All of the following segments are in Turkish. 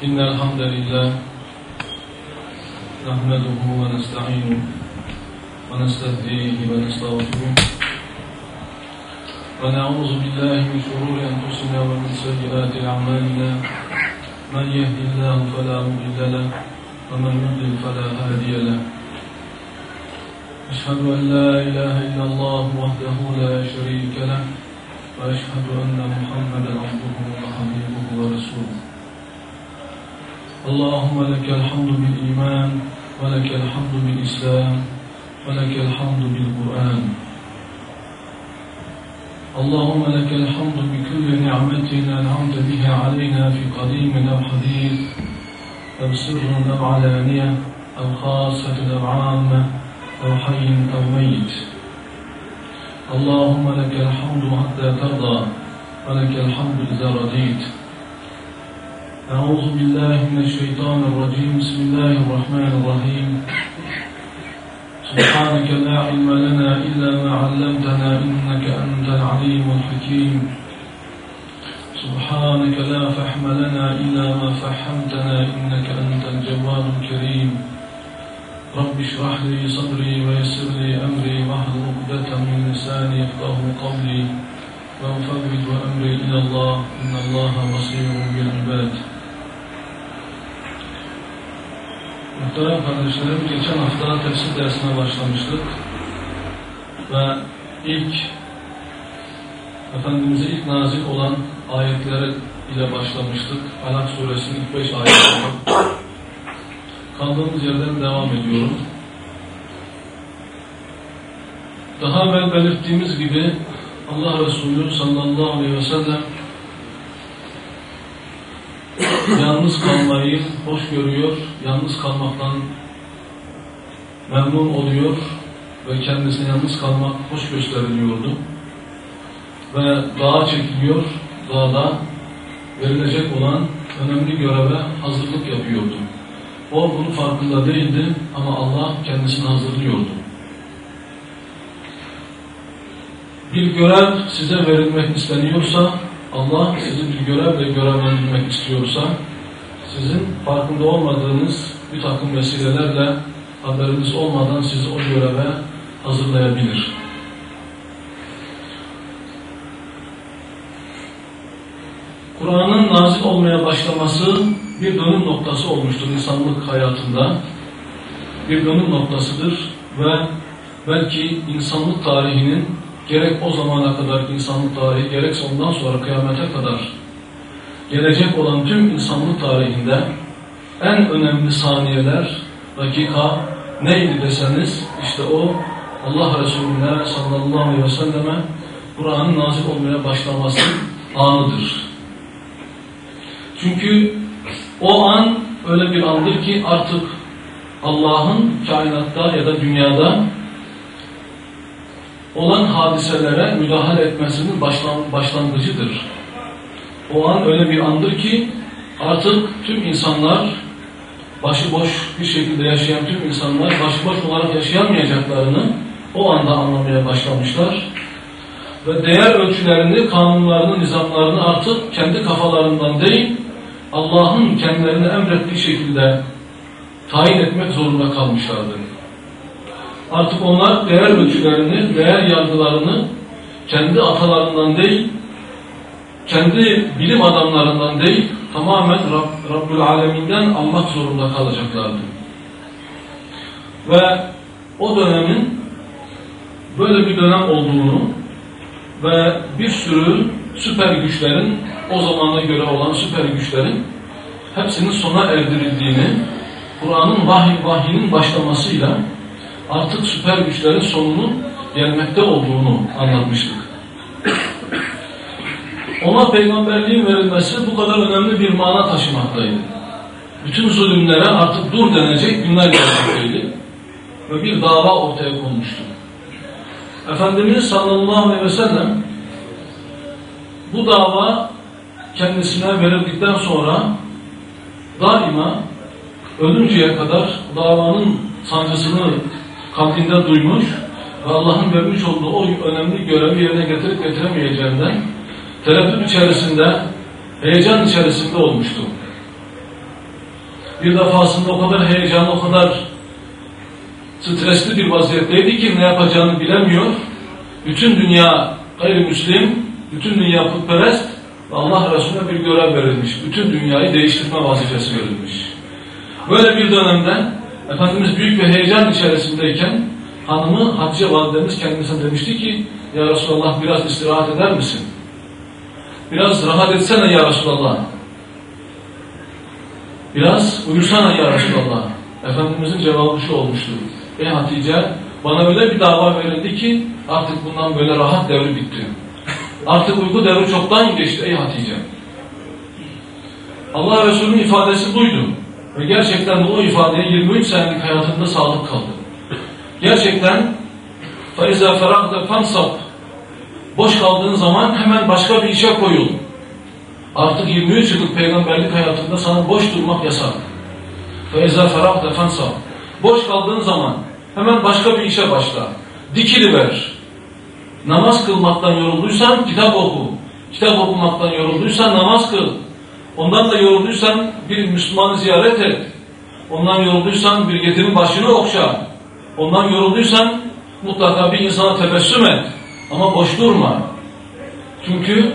إن الحمد لله نحمده ونستعينه ونستهديه ونستغفره ونعوذ بالله من شرور أنفسنا ومن سيئات أعمالنا من يهد الله فلا مضل له ومن يضلل فلا هادي له أشهد أن لا إله إلا الله وحده لا شريك له وأشهد أن محمدا عبده وحبيبه ورسوله اللهم لك الحمد بالإيمان ولك الحمد بالإسلام ولك الحمد بالقرآن اللهم لك الحمد بكل نعمة أنعمت بها علينا في قديم أو حديث أو سر أو علانية أو خاصة أو عامة أو حي أو ميت اللهم لك الحمد حتى ترضى ولك الحمد إذا رضيت أعوذ بالله من الشيطان الرجيم بسم الله الرحمن الرحيم سبحانك لا علم لنا إلا ما علمتنا إنك أنت العليم الحكيم سبحانك لا فهم لنا إلا ما فهمتنا إنك أنت الجواد الكريم رب اشرح لي صدري ويسر لي أمري واحلل عقدة من لساني يفقهوا قولي وأفوض أمري إلى الله إن الله بصير بالعباد. Muhterem kardeşlerim, geçen hafta tefsir dersine başlamıştık ve Efendimiz'e ilk nazil olan ayetleri ile başlamıştık. Alak suresinin ilk 5 ayetleri. Kaldığımız yerden devam ediyorum. Daha evvel belirttiğimiz gibi Allah Resulü sallallahu aleyhi ve sellem yalnız kalmayı hoş görüyor, yalnız kalmaktan memnun oluyor ve kendisine yalnız kalmak hoş gösteriliyordu. Ve dağa çekiliyor, dağda verilecek olan önemli göreve hazırlık yapıyordu. O bunun farkında değildi ama Allah kendisini hazırlıyordu. Bir görev size verilmek isteniyorsa, Allah sizi bir görevle görevlendirmek istiyorsa, sizin farkında olmadığınız bir takım vesilelerle haberiniz olmadan sizi o göreve hazırlayabilir. Kur'an'ın nazil olmaya başlaması bir dönüm noktası olmuştur insanlık hayatında. Bir dönüm noktasıdır ve belki insanlık tarihinin gerek o zamana kadar insanlık tarihi, gerekse ondan sonra kıyamete kadar gelecek olan tüm insanlık tarihinde en önemli saniyeler, dakika neydi deseniz, işte o Allah Resulü'ne sallallahu aleyhi ve selleme Kur'an'ın nazil olmaya başlaması anıdır. Çünkü o an öyle bir andır ki artık Allah'ın kainatta ya da dünyada olan hadiselere müdahale etmesinin başlangıcıdır. O an öyle bir andır ki artık tüm insanlar, başıboş bir şekilde yaşayan tüm insanlar başıboş olarak yaşayamayacaklarını o anda anlamaya başlamışlar. Ve değer ölçülerini, kanunlarını, nizamlarını artık kendi kafalarından değil, Allah'ın kendilerine emrettiği şekilde tayin etmek zorunda kalmışlardır. Artık onlar değer ölçülerini, değer yargılarını kendi atalarından değil, kendi bilim adamlarından değil, tamamen Rabbül Alemin'den almak zorunda kalacaklardı. Ve o dönemin böyle bir dönem olduğunu ve bir sürü süper güçlerin, o zamana göre olan süper güçlerin hepsinin sona erdirildiğini, Kur'an'ın vahyinin başlamasıyla artık süper güçlerin sonunun gelmekte olduğunu anlatmıştık. Ona peygamberliğin verilmesi bu kadar önemli bir mana taşımaktaydı. Bütün zulümlere artık dur denecek günler gelmekteydi ve bir dava ortaya konmuştu. Efendimiz sallallahu aleyhi ve sellem bu dava kendisine verildikten sonra daima ölünceye kadar davanın sancısını kalbinde duymuş ve Allah'ın vermiş olduğu o önemli görevi yerine getirip getiremeyeceğinden tereddüt içerisinde, heyecan içerisinde olmuştu. Bir defasında o kadar heyecanlı, o kadar stresli bir vaziyetteydi ki ne yapacağını bilemiyor. Bütün dünya gayrimüslim, bütün dünya putperest ve Allah Resulüne bir görev verilmiş. Bütün dünyayı değiştirme vazifesi verilmiş. Böyle bir dönemde Efendimiz büyük bir heyecan içerisindeyken hanımı Hatice validemiz kendisine demişti ki ya Resulallah biraz istirahat eder misin? Biraz rahat etsene ya Resulallah. Biraz uyursana ya Resulallah. Efendimizin cevabı şu olmuştu. Ey Hatice, bana öyle bir dava verildi ki artık bundan böyle rahat devri bitti. Artık uyku devri çoktan geçti ey Hatice. Allah Resulü'nün ifadesi buydu. Ve gerçekten bu ifadeye 23 senelik hayatında sadık kaldı. Gerçekten فَاِذَا فَرَقْتَ فَانْصَبْ boş kaldığın zaman hemen başka bir işe koyul. Artık 23 yıllık peygamberlik hayatında sana boş durmak yasak. فَاِذَا فَرَقْتَ فَانْصَبْ boş kaldığın zaman hemen başka bir işe başla. Dikiliver. Namaz kılmaktan yorulduysan kitap oku. Kitap okumaktan yorulduysan namaz kıl. Ondan da yorulduysan bir Müslümanı ziyaret et. Ondan yorulduysan bir yetimin başını okşa. Ondan yorulduysan mutlaka bir insana tebessüm et. Ama boş durma. Çünkü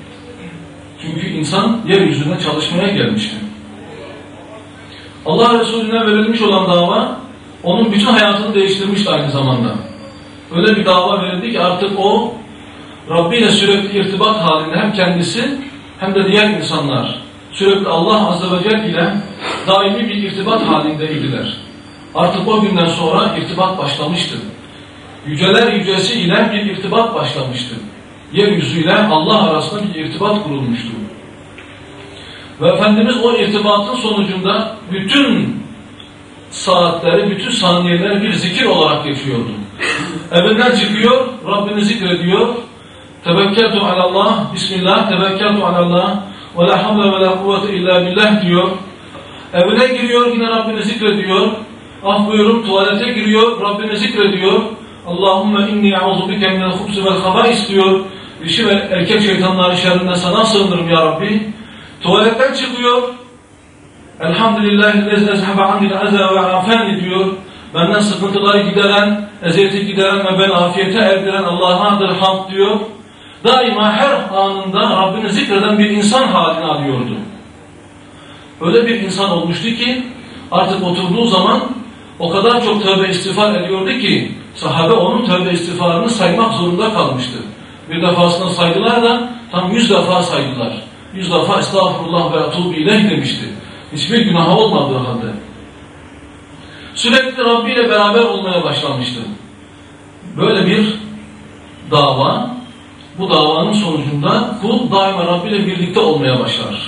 insan yeryüzüne çalışmaya gelmiştir. Allah Resulüne verilmiş olan dava onun bütün hayatını değiştirmişti aynı zamanda. Öyle bir dava verildi ki artık o Rabbi ile sürekli irtibat halinde hem kendisi hem de diğer insanlar sürekli Allah Azze ve Celle ile daimi bir irtibat halindeydiler. Artık o günden sonra irtibat başlamıştı. Yüceler yücesi ile bir irtibat başlamıştı. Yeryüzüyle Allah arasında bir irtibat kurulmuştu. Ve Efendimiz o irtibatın sonucunda bütün saatleri, bütün saniyeleri bir zikir olarak geçiyordu. Evinden çıkıyor, Rabbini zikrediyor. Tevekkeltu alallah, Bismillah, tevekkeltu alallah, ve la havle ve la kuvvete illa billah diyor. Evine giriyor, yine Rabbini zikrediyor. Ah buyurun, tuvalete giriyor, Rabbini zikrediyor. Allahümme inni e'uzu bike minel hubsi vel habais diyor. Dişi ve erkek şeytanların şerrinden sana sığınırım ya Rabbi. Tuvaletten çıkıyor. Elhamdülillahi lezi ezhebe anil eza ve afeni diyor. Benden sıkıntıları gideren, eziyeti gideren ve beni afiyete erdiren Allah'adır hamd diyor. Daima her anında Rabbini zikreden bir insan halini alıyordu. Öyle bir insan olmuştu ki artık oturduğu zaman o kadar çok tövbe istiğfar ediyordu ki sahabe onun tövbe istiğfarını saymak zorunda kalmıştı. Bir defasında saydılar da tam 100 defa saydılar. 100 defa estağfurullah ve etûbü ileyh demişti. Hiçbir günahı olmadığı halde. Sürekli Rabbi ile beraber olmaya başlamıştı. Böyle bir dava, bu davanın sonucunda kul daima Rabbi ile birlikte olmaya başlar.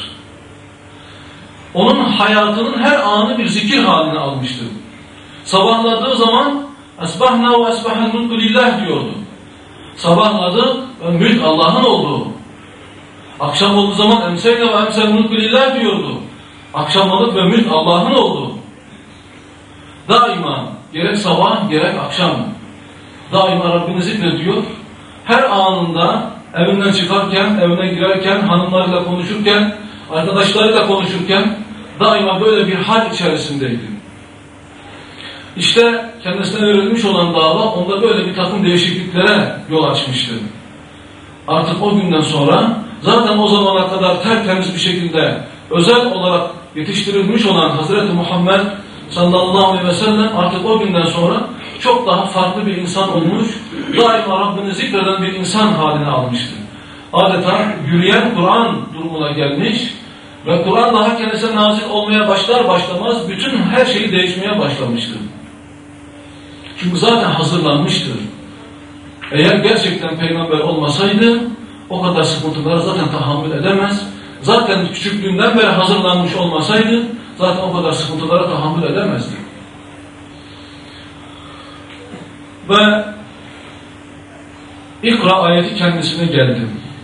Onun hayatının her anı bir zikir haline almıştı. Sabahladığı zaman esbahna ve esbahel mulku lillah diyordu. Sabahladı ve mülk Allah'ın olduğu. Akşam olduğu zaman emseyne ve emsel mulku lillah diyordu. Akşamlık ve mülk Allah'ın olduğu. Daima gerek sabah gerek akşam daima Rabbini zikrediyor. Her anında evinden çıkarken, evine girerken, hanımlarıyla konuşurken, arkadaşlarıyla konuşurken daima böyle bir hal içerisindeydi. İşte kendisine verilmiş olan dava onda böyle bir takım değişikliklere yol açmıştı. Artık o günden sonra zaten o zamana kadar tertemiz bir şekilde özel olarak yetiştirilmiş olan Hazreti Muhammed sallallahu aleyhi ve sellem artık o günden sonra çok daha farklı bir insan olmuş, daima Rabbini zikreden bir insan haline almıştı. Adeta yürüyen Kur'an durumuna gelmiş ve Kur'an daha kendisine nazil olmaya başlar başlamaz bütün her şeyi değişmeye başlamıştı. Çünkü zaten hazırlanmıştır. Eğer gerçekten peygamber olmasaydı o kadar sıkıntıları zaten tahammül edemez. Zaten küçüklüğünden beri hazırlanmış olmasaydı zaten o kadar sıkıntılara tahammül edemezdi. Ve İkra ayeti kendisine geldi.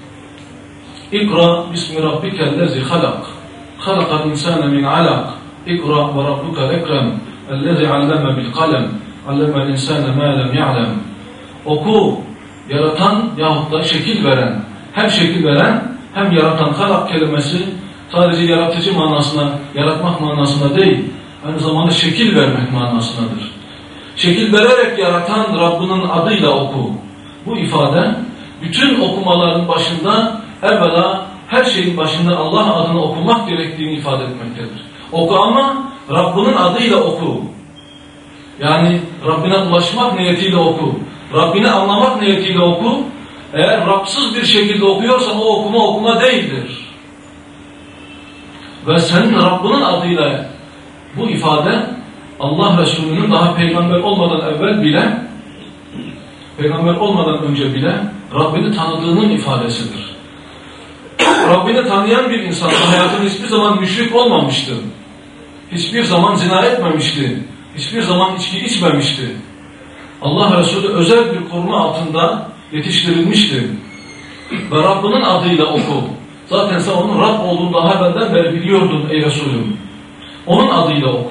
İkra bismi rabbikellezi halak. Halakal insane min alak. İkra ve rabbukel ekrem. Ellezi alleme bil kalem. Allemel insane ma lem ya'lem. Oku, yaratan yahut da şekil veren, hem şekil veren hem yaratan halak kelimesi sadece yaratıcı manasına, yaratmak manasına değil, aynı zamanda şekil vermek manasındadır. Şekil vererek yaratan Rabbinin adıyla oku. Bu ifade bütün okumaların başında, evvela her şeyin başında Allah adını okumak gerektiğini ifade etmektedir. Oku ama Rabbinin adıyla oku. Yani Rabbine ulaşmak niyetiyle oku. Rabbini anlamak niyetiyle oku. Eğer Rabsız bir şekilde okuyorsan o okuma değildir. Ve senin Rabbinin adıyla bu ifade Allah Resulü'nün daha peygamber olmadan evvel bile, peygamber olmadan önce bile Rabbini tanıdığının ifadesidir. Rabbini tanıyan bir insan hayatında hiçbir zaman müşrik olmamıştı. Hiçbir zaman zina etmemişti. Hiçbir zaman içki içmemişti. Allah Resulü özel bir koruma altında yetiştirilmişti. Ve Rabbinin adıyla oku. Zaten sen onun Rab olduğunu daha evvelden beri biliyordun ey Resulüm. Onun adıyla oku.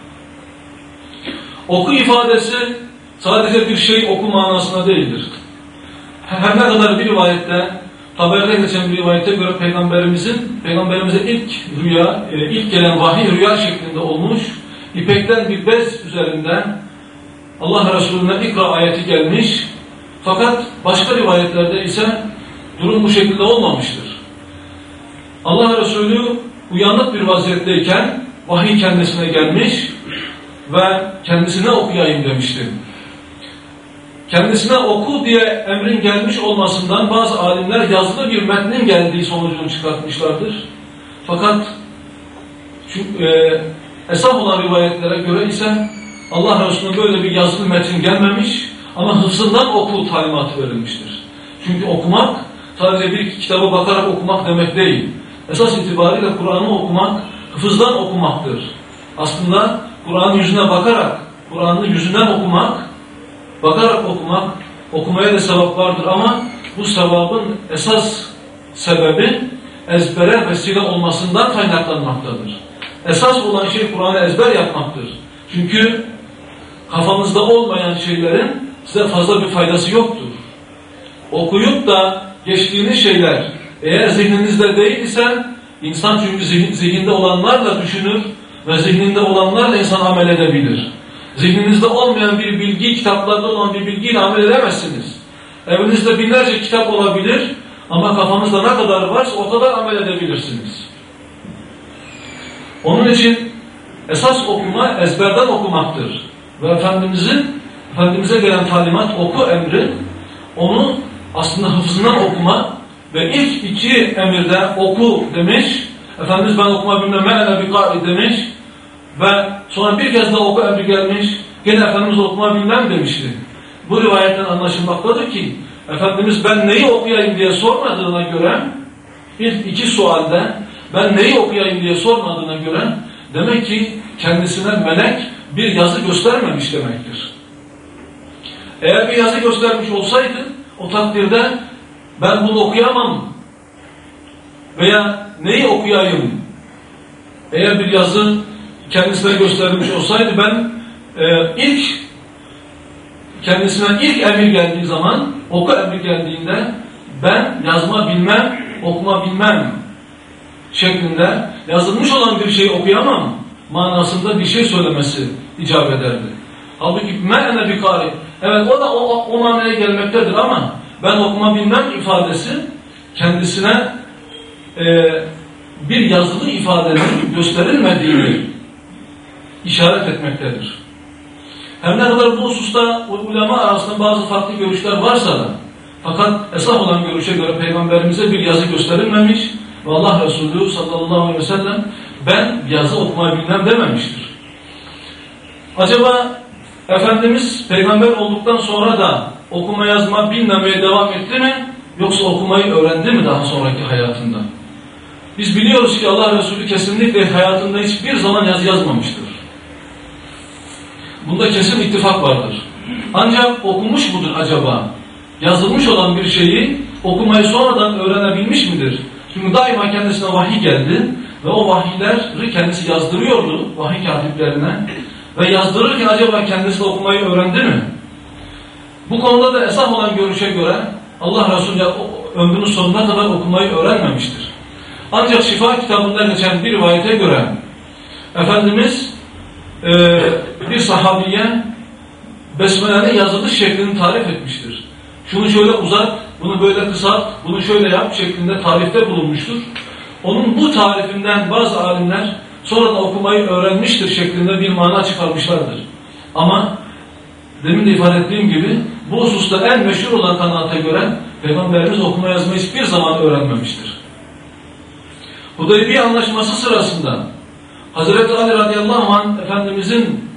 Oku ifadesi sadece bir şey oku manasına değildir. Her ne kadar bir rivayette, haberde geçen bir rivayete göre Peygamberimize ilk gelen vahiy rüya şeklinde olmuş, ipekten bir bez üzerinden Allah Resulü'ne ikra ayeti gelmiş, fakat başka rivayetlerde ise durum bu şekilde olmamıştır. Allah Resulü uyanık bir vaziyetteyken vahiy kendisine gelmiş ve kendisine okuyayım demişti. Kendisine oku diye emrin gelmiş olmasından bazı alimler yazılı bir metnin geldiği sonucunu çıkartmışlardır. Fakat esas olan rivayetlere göre ise Allah Resulü'ne böyle bir yazılı metin gelmemiş ama hıfzından oku talimatı verilmiştir. Çünkü okumak sadece bir kitaba bakarak okumak demek değil. Esas itibariyle Kur'an'ı okumak, hıfızdan okumaktır. Aslında Kur'an'ın yüzüne bakarak, Kur'an'ın yüzünden okumak, bakarak okumak, okumaya da sevap vardır ama bu sevabın esas sebebi ezbere vesile olmasından kaynaklanmaktadır. Esas olan şey Kur'an'ı ezber yapmaktır. Çünkü kafamızda olmayan şeylerin size fazla bir faydası yoktur. Okuyup da geçtiğiniz şeyler eğer zihninizde değil ise insan çünkü zihinde olanlarla düşünür ve zihninde olanlarla insan amel edebilir. Zihninizde olmayan bir bilgi, kitaplarda olan bir bilgiyle amel edemezsiniz. Evinizde binlerce kitap olabilir ama kafanızda ne kadar varsa o kadar amel edebilirsiniz. Onun için esas okuma ezberden okumaktır. Ve Efendimiz'e gelen talimat oku emri, onu aslında hıfzından okuma ve ilk iki emirde oku demiş, Efendimiz ben okuma bilmem me'ene bi kari demiş ve sonra bir kez daha oku emri gelmiş, gene Efendimiz okuma bilmem demişti. Bu rivayetten anlaşılmaktadır ki Efendimiz ben neyi okuyayım diye sormadığına göre ilk iki sualde ben neyi okuyayım diye sormadığına göre demek ki kendisine melek bir yazı göstermemiş demektir. Eğer bir yazı göstermiş olsaydı o takdirde ben bunu okuyamam veya neyi okuyayım eğer bir yazı kendisine gösterilmiş olsaydı ben kendisine ilk emir geldiği zaman oku emri geldiğinde ben yazma bilmem, okuma bilmem şeklinde yazılmış olan bir şeyi okuyamam manasında bir şey söylemesi icap ederdi. Halbuki me'ene bi kari, evet o da o manaya gelmektedir ama ben okuma bilmem ifadesi kendisine bir yazılı ifadenin gösterilmediğini işaret etmektedir. Her ne kadar bu hususta ulema arasında bazı farklı görüşler varsa da fakat esas olan görüşe göre Peygamberimize bir yazı gösterilmemiş ve Allah Resulü sallallahu aleyhi ve sellem ben yazı okumayı bilmem dememiştir. Acaba Efendimiz peygamber olduktan sonra da okuma yazma bilmemeye devam etti mi? Yoksa okumayı öğrendi mi daha sonraki hayatında? Biz biliyoruz ki Allah Resulü kesinlikle hayatında hiçbir zaman yazı yazmamıştır. Bunda kesin ittifak vardır. Ancak okumuş mudur acaba? Yazılmış olan bir şeyi okumayı sonradan öğrenebilmiş midir? Çünkü daima kendisine vahiy geldi ve o vahiyleri kendisi yazdırıyordu vahiy katiplerine ve yazdırırken acaba kendisi de okumayı öğrendi mi? Bu konuda da esas olan görüşe göre Allah Resulü ömrünün sonuna kadar okumayı öğrenmemiştir. Ancak Şifa kitabında geçen bir rivayete göre Efendimiz bir sahabiye Besmele'nin yazılış şeklini tarif etmiştir. Şunu şöyle uzat, bunu böyle kısalt, bunu şöyle yap şeklinde tarifte bulunmuştur. Onun bu tarifinden bazı alimler sonradan okumayı öğrenmiştir şeklinde bir mana çıkarmışlardır. Ama demin de ifade ettiğim gibi bu hususta en meşhur olan kanaate göre Peygamberimiz okuma yazmayı hiçbir zaman öğrenmemiştir. Hudeybiye anlaşması sırasında Hazreti Ali radıyallahu anh Efendimizin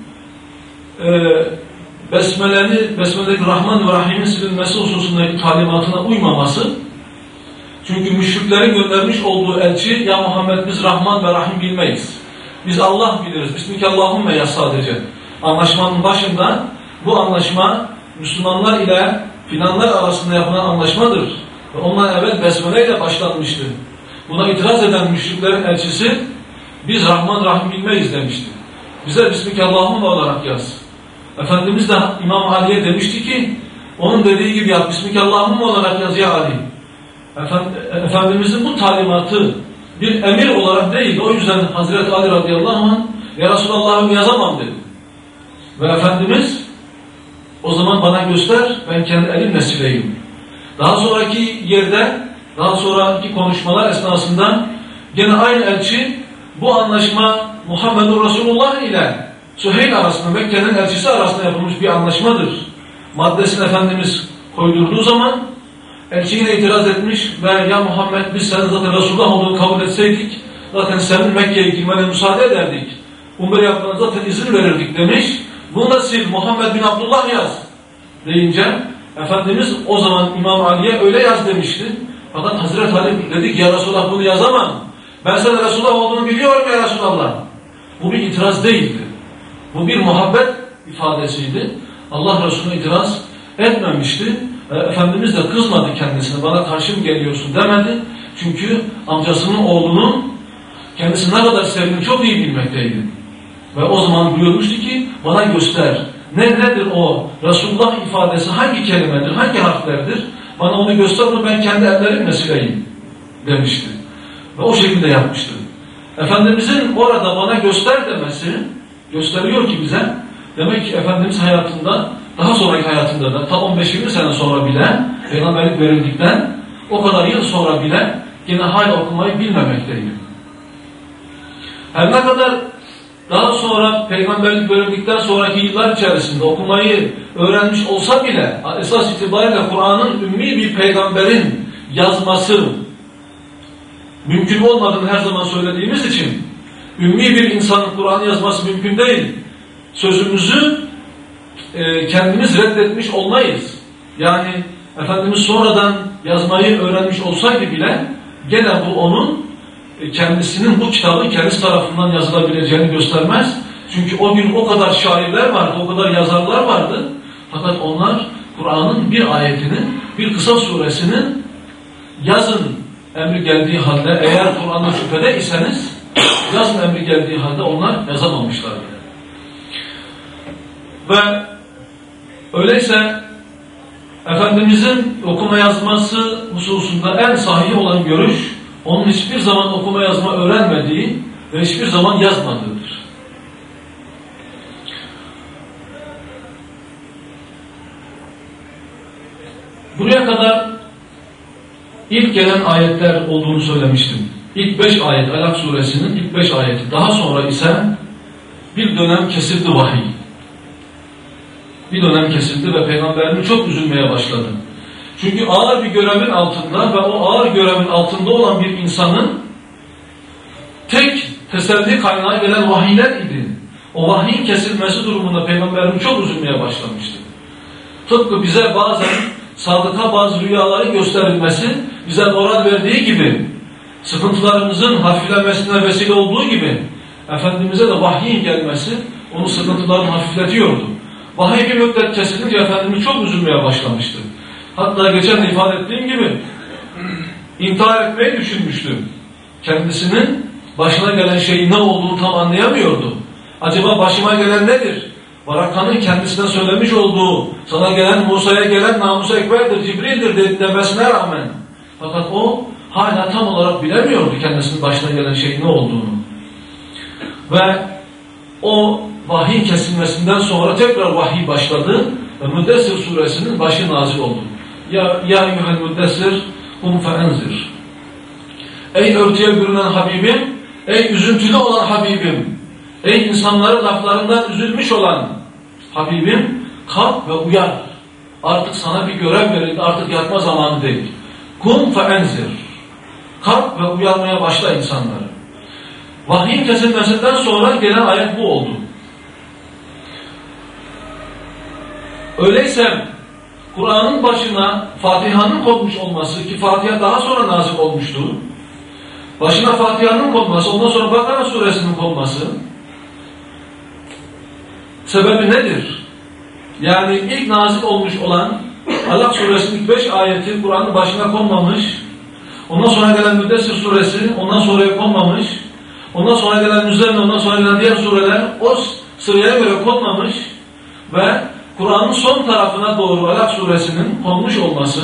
Besmele'deki Rahman ve Rahim'in silinmesi hususundaki talimatına uymaması, çünkü müşriklerin göndermiş olduğu elçi, ya Muhammed biz Rahman ve Rahim bilmeyiz. Biz Allah biliriz. Bismillahirrahmanirrahim ya sadece. Anlaşmanın başında bu anlaşma Müslümanlar ile filanlar arasında yapılan anlaşmadır. Ve ondan evvel Besmele ile başlanmıştı. Buna itiraz eden müşriklerin elçisi biz Rahman Rahim bilmeyiz demişti. Bize Bismillahirrahmanirrahim olarak yaz. Efendimiz de İmam Ali'ye demişti ki onun dediği gibi yap. Bismillahirrahmanirrahim olarak yaz ya Ali. Efendimizin bu talimatı bir emir olarak değil. O yüzden Hazreti Ali radıyallahu anh ya Resulallah yazamam dedi. Ve Efendimiz o zaman bana göster, ben kendi elimle sileyim. Daha sonraki yerde, daha sonraki konuşmalar esnasında gene aynı elçi bu anlaşma Muhammedur Resulullah ile Süheyl arasında, Mekke'nin elçisi arasında yapılmış bir anlaşmadır maddesini Efendimiz koydurduğu zaman elçi yine itiraz etmiş ve ya Muhammed biz senin zaten Resulullah olduğunu kabul etseydik zaten senin Mekke'ye girmene müsaade ederdik. Umre yapmana zaten izin verirdik demiş. Bunu da sil, Muhammed bin Abdullah yaz deyince Efendimiz o zaman İmam Ali'ye öyle yaz demişti. Fakat Hazreti Ali dedi ki ya Resulullah bunu yazamam. Ben senin Resulullah olduğunu biliyorum ya Resulallah. Bu bir itiraz değildi. Bu bir muhabbet ifadesiydi. Allah Resulü'ne itiraz etmemişti. Efendimiz de kızmadı kendisine. Bana karşı mı geliyorsun demedi. Çünkü amcasının oğlunun kendisi ne kadar sevdiğini çok iyi bilmekteydi. Ve o zaman buyurmuştu ki bana göster. Nedir o Resulullah ifadesi? Hangi kelimedir? Hangi harflerdir? Bana onu göster, onu ben kendi ellerimle sileyim demişti. Ve o şekilde yapmıştı. Efendimizin orada bana göster demesi gösteriyor ki bize, demek ki Efendimiz hayatında, daha sonraki hayatında da ta 15-20 sene sonra bile, peygamberlik verildikten o kadar yıl sonra bile yine hala okumayı bilmemekteydi. Her ne kadar daha sonra peygamberlik verildikten sonraki yıllar içerisinde okumayı öğrenmiş olsa bile esas itibariyle Kur'an'ın ümmi bir peygamberin yazması mümkün olmadığını her zaman söylediğimiz için ümmi bir insanın Kur'an yazması mümkün değil. Sözümüzü kendimiz reddetmiş olmayız. Yani Efendimiz sonradan yazmayı öğrenmiş olsaydı bile gene bu onun kendisinin bu kitabı kendisi tarafından yazılabileceğini göstermez. Çünkü o gün o kadar şairler vardı, o kadar yazarlar vardı. Fakat onlar Kur'an'ın bir ayetinin, bir kısa suresinin yazın emri geldiği halde, eğer Kur'an'da şüphede iseniz yazın emri geldiği halde onlar yazamamışlardı. Ve öyleyse Efendimizin okuma yazması hususunda en sahih olan görüş, onun hiçbir zaman okuma yazma öğrenmediği ve hiçbir zaman yazmadığıdır. Buraya kadar ilk gelen ayetler olduğunu söylemiştim. İlk 5 ayet, Alak suresinin ilk 5 ayeti. Daha sonra ise bir dönem kesildi vahiy. Bir dönem kesildi ve Peygamberimiz çok üzülmeye başladı. Çünkü ağır bir görevin altında ve o ağır görevin altında olan bir insanın tek teselli kaynağı gelen vahiyler idi. O vahiyin kesilmesi durumunda Peygamberimiz çok üzülmeye başlamıştı. Tıpkı bize bazen sadıka bazı rüyaları gösterilmesi bize moral verdiği gibi, sıkıntılarımızın hafiflemesine vesile olduğu gibi Efendimiz'e de vahyin gelmesi onun sıkıntılarını hafifletiyordu. Vahiy bir müddet kesilince Efendimiz çok üzülmeye başlamıştı. Hatta geçen de ifade ettiğim gibi intihar etmeyi düşünmüştü. Kendisinin başına gelen şeyin ne olduğunu tam anlayamıyordu. Acaba başıma gelen nedir? Varaka'nın kendisine söylemiş olduğu, sana gelen Musa'ya gelen namus-u ekberdir, Cibril'dir demesine rağmen. Fakat o hala tam olarak bilemiyordu kendisinin başına gelen şeyin ne olduğunu. Ve o vahiy kesilmesinden sonra tekrar vahiy başladı ve Müddessir suresinin başı nazil oldu. Ya eyyuhel müddessir kum feenzir. Ey örtüye bürünen Habibim, ey üzüntülü olan Habibim, ey insanların laflarından üzülmüş olan Habibim, kalk ve uyar. Artık sana bir görev verildi, artık yatma zamanı değil. Kum feenzir. Kalk ve uyarmaya başla insanları. Vahyin kesilmesinden sonra gelen ayet bu oldu. Öyleyse Kur'an'ın başına Fatiha'nın konmuş olması, ki Fatiha daha sonra nazil olmuştu. Başına Fatiha'nın konması, ondan sonra Bakara suresinin konması sebebi nedir? Yani ilk nazil olmuş olan Alak suresinin ilk 5 ayeti Kur'an'ın başına konmamış, ondan sonra gelen Müddessir suresi ondan sonraya konmamış, ondan sonra gelen Müzzemmil, ondan sonra gelen diğer sureler o sıraya göre konmamış ve Kur'an'ın son tarafına doğru Alak suresinin konmuş olması,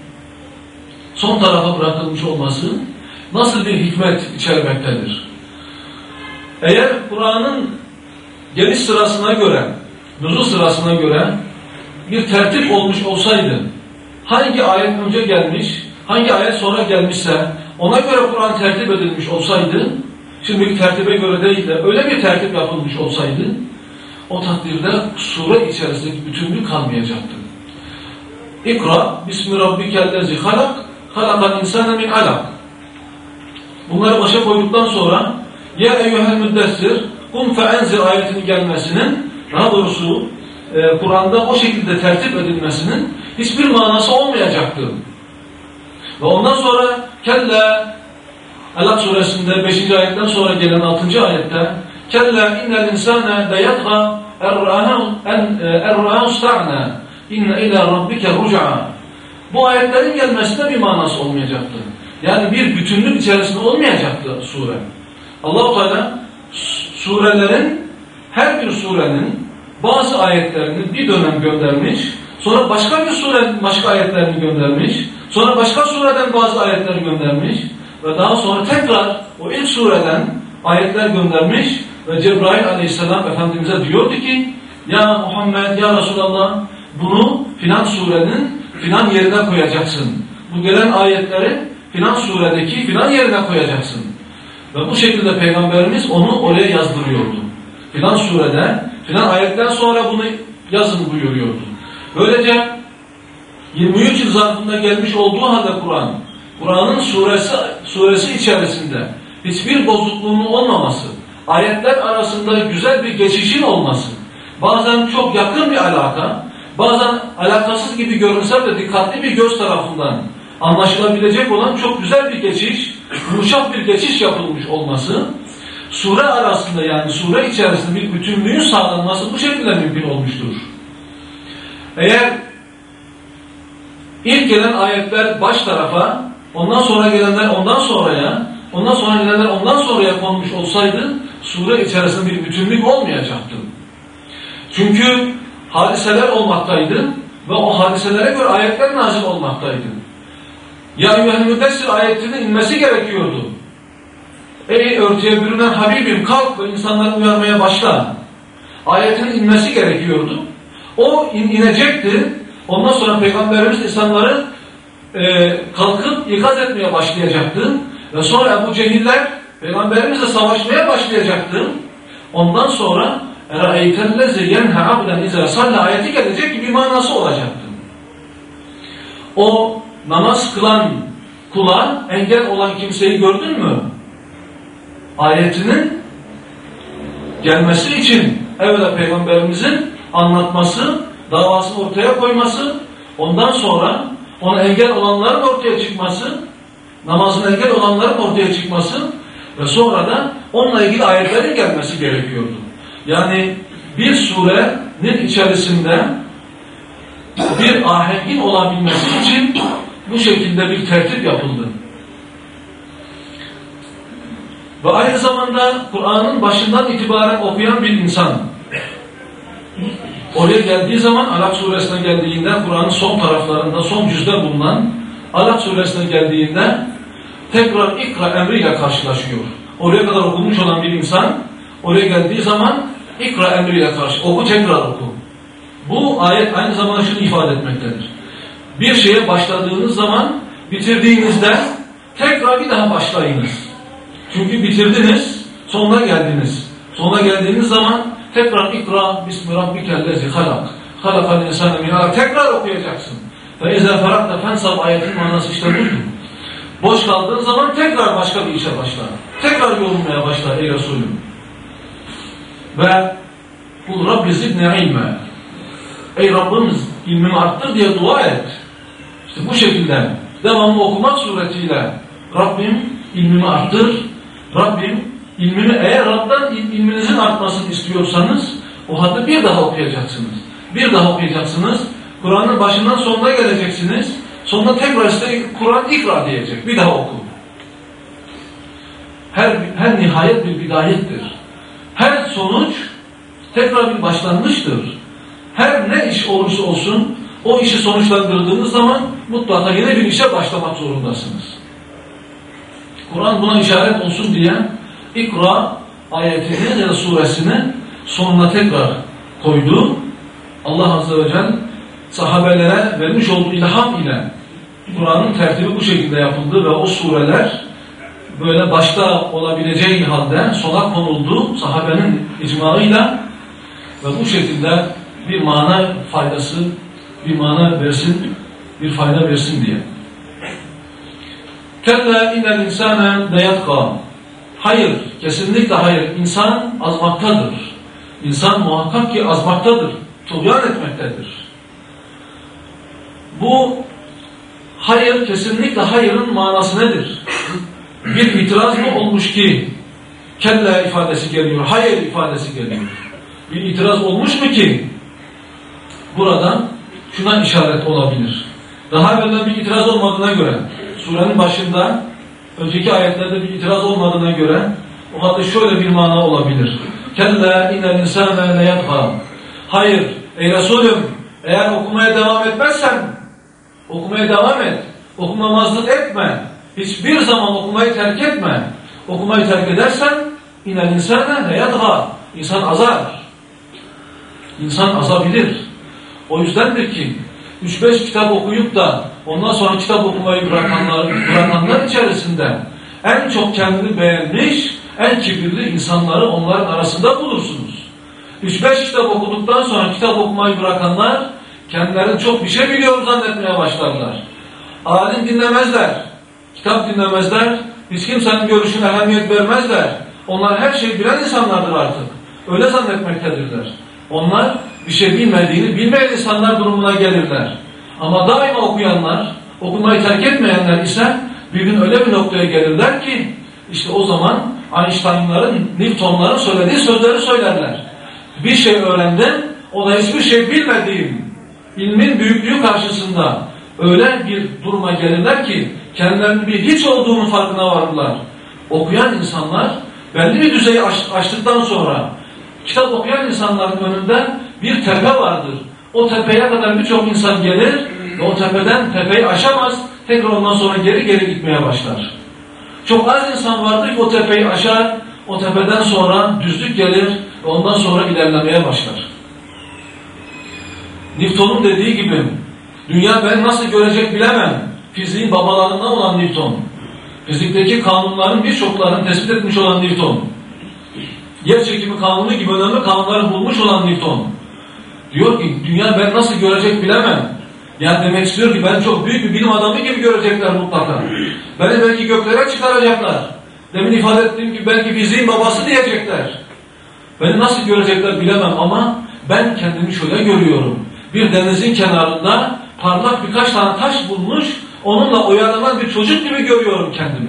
son tarafa bırakılmış olması nasıl bir hikmet içermektedir? Eğer Kur'an'ın geliş sırasına göre, nüzul sırasına göre bir tertip olmuş olsaydı, hangi ayet önce gelmiş, hangi ayet sonra gelmişse, ona göre Kur'an tertip edilmiş olsaydı, şimdiki tertibe göre değil de öyle bir tertip yapılmış olsaydı, o takdirde sure içerisindeki bütünlük kalmayacaktı. İkra, Bismi Rabbikellezi halak, halakal insane min alak. Bunları başa koyduktan sonra, Ya eyyuhel müddessir, kum feenzir ayetinin gelmesinin, daha doğrusu Kur'an'da o şekilde tertip edilmesinin hiçbir manası olmayacaktı. Ve ondan sonra Kella, Alak suresinde 5. ayetten sonra gelen 6. ayette Kella innel insane leyatga erra'an sta'na inne ila rabbike ruca'a. Bu ayetlerin gelmesinde bir manası olmayacaktı. Yani bir bütünlük içerisinde olmayacaktı sure. Allah-u Teala surelerin, her bir surenin bazı ayetlerini bir dönem göndermiş, sonra başka bir surenin başka ayetlerini göndermiş, sonra başka sureden bazı ayetleri göndermiş ve daha sonra tekrar o ilk sureden ayetler göndermiş ve Cebrail aleyhisselam Efendimiz'e diyordu ki Ya Muhammed, Ya Resulallah, bunu filan surenin filan yerine koyacaksın. Bu gelen ayetleri filan suredeki filan yerine koyacaksın. Ve bu şekilde Peygamberimiz onu oraya yazdırıyordu. Filan surede, filan ayetten sonra bunu yazın buyuruyordu. Böylece 23 yıl zarfında gelmiş olduğu halde Kur'an'ın suresi içerisinde hiçbir bozukluğunun olmaması, ayetler arasında güzel bir geçişin olması, bazen çok yakın bir alaka, bazen alakasız gibi görünse de dikkatli bir göz tarafından anlaşılabilecek olan çok güzel bir geçiş, yumuşak bir geçiş yapılmış olması, sure arasında yani sure içerisinde bir bütünlüğün sağlanması bu şekilde mümkün olmuştur. Eğer ilk gelen ayetler baş tarafa, ondan sonra gelenler ondan sonraya, ondan sonra gelenler ondan sonraya konmuş olsaydı, sure içerisinde bir bütünlük olmayacaktı. Çünkü hadiseler olmaktaydı ve o hadiselere göre ayetler nazil olmaktaydı. Ya eyyuhel müddessir ayetinin inmesi gerekiyordu. Ey örtüye bürünen Habibim, kalk ve insanları uyarmaya başla. Ayetinin inmesi gerekiyordu. O inecekti. Ondan sonra Peygamberimiz insanları kalkıp ikaz etmeye başlayacaktı. Ve sonra Ebu Cehiller Peygamberimizle savaşmaya başlayacaktı. Ondan sonra اَرَأَيْتَلَّذِ يَنْهَ عَبْدًا اِذَا صَلَّ ayeti gelecek gibi bir manası olacaktı. O namaz kılan kula engel olan kimseyi gördün mü? Ayetinin gelmesi için evvela Peygamberimizin anlatması, davasını ortaya koyması, ondan sonra ona engel olanların ortaya çıkması, namazın engel olanların ortaya çıkması ve sonra da onunla ilgili ayetlerin gelmesi gerekiyordu. Yani bir surenin içerisinde bir ahengin olabilmesi için bu şekilde bir tertip yapıldı. Ve aynı zamanda Kur'an'ın başından itibaren okuyan bir insan oraya geldiği zaman Alak suresine geldiğinde Kur'an'ın son taraflarında son cüzde bulunan Alak suresine geldiğinde tekrar ikra emriyle karşılaşıyor. Oraya kadar okumuş olan bir insan oraya geldiği zaman ikra emriyle oku, tekrar oku. Bu ayet aynı zamanda şunu ifade etmektedir. Bir şeye başladığınız zaman bitirdiğinizde tekrar bir daha başlayınız. Çünkü bitirdiniz, sonuna geldiniz. Sonuna geldiğiniz zaman tekrar ikra bismi rabbikellezi halak. Halakal insane min alak. Tekrar okuyacaksın. Ve izâ ferakte fensab ayetin manası işte buydu. Boş kaldığın zaman tekrar başka bir işe başla. Tekrar yorulmaya başla ey Resulüm. Ve kul Rabbi zidne ilme. Ey Rabbimiz ilmimi arttır diye dua et. İşte bu şekilde devamlı okumak suretiyle Rabbim ilmimi arttır. Rabbim ilmimi, eğer Rab'dan ilminizin artmasını istiyorsanız o halde bir daha okuyacaksınız. Bir daha okuyacaksınız. Kur'an'ın başından sonuna geleceksiniz. Sonunda tekrar işte Kur'an ikra diyecek. Bir daha oku. Her nihayet bir bidayettir. Her sonuç tekrar bir başlangıçtır. Her ne iş olursa olsun o işi sonuçlandırdığınız zaman mutlaka yine bir işe başlamak zorundasınız. Kur'an buna işaret olsun diye İkra ayetini ya da suresini sonuna tekrar koydu. Allah Azze ve Celle sahabelere vermiş olduğu ilham ile Kur'an'ın tertibi bu şekilde yapıldı ve o sureler böyle başta olabileceği halde sona konuldu sahabenin icmaıyla ve bu şekilde bir mana faydası, bir mana versin, bir fayda versin diye. Kella innel insane leyatka. Hayır, kesinlikle hayır. İnsan azmaktadır. İnsan muhakkak ki azmaktadır. Tuğyan etmektedir. Bu hayır, kesinlikle hayırın manası nedir? Bir itiraz mı olmuş ki kella ifadesi geliyor, hayır ifadesi geliyor. Bir itiraz olmuş mu ki buradan şuna işaret olabilir. Daha evvelden bir itiraz olmadığına göre surenin başında önceki ayetlerde bir itiraz olmadığına göre o halde şöyle bir mana olabilir. Kella innel insane leyatgâ. Hayır ey Resulüm, eğer okumaya devam etmezsen okumaya devam et. Okumamazlık etme. Hiçbir zaman okumayı terk etme. Okumayı terk edersen innel insane leyatgâ. İnsan azar. İnsan azabilir. O yüzdendir ki 3-5 kitap okuyup da ondan sonra kitap okumayı bırakanlar içerisinde en çok kendini beğenmiş, en kibirli insanları onların arasında bulursunuz. 3-5 kitap okuduktan sonra kitap okumayı bırakanlar kendilerini çok bir şey biliyor zannetmeye başlarlar. Alim dinlemezler, kitap dinlemezler, hiç kimsenin görüşüne ehemmiyet vermezler. Onlar her şeyi bilen insanlardır artık. Öyle zannetmektedirler. Onlar bir şey bilmediğini bilmeyen insanlar durumuna gelirler. Ama daima okuyanlar, okumayı terk etmeyenler ise bir gün öyle bir noktaya gelirler ki işte o zaman Einstein'ların, Newton'ların söylediği sözleri söylerler. Bir şey öğrendim, o da hiçbir şey bilmediğim ilmin büyüklüğü karşısında öyle bir duruma gelirler ki kendilerinin bir hiç olduğunun farkına varırlar. Okuyan insanlar belli bir düzeyi aştıktan sonra kitap okuyan insanların önünde bir tepe vardır. O tepeye kadar birçok insan gelir ve o tepeden tepeyi aşamaz. Tekrar ondan sonra geri gitmeye başlar. Çok az insan vardır ki o tepeyi aşar, o tepeden sonra düzlük gelir ve ondan sonra ilerlemeye başlar. Newton'un dediği gibi, dünya ben nasıl görecek bilemem. Fiziğin babalarından olan Newton. Fizikteki kanunların birçoklarını tespit etmiş olan Newton. Yer çekimi kanunu gibi önemli kanunları bulmuş olan Newton. Diyor ki dünya ben nasıl görecek bilemem. Yani demek istiyor ki ben çok büyük bir bilim adamı gibi görecekler mutlaka. Beni belki göklere çıkaracaklar. Demin ifade ettiğim gibi belki fiziğin babası diyecekler. Beni nasıl görecekler bilemem ama ben kendimi şöyle görüyorum. Bir denizin kenarında parlak birkaç tane taş bulmuş, onunla oyalanan bir çocuk gibi görüyorum kendimi.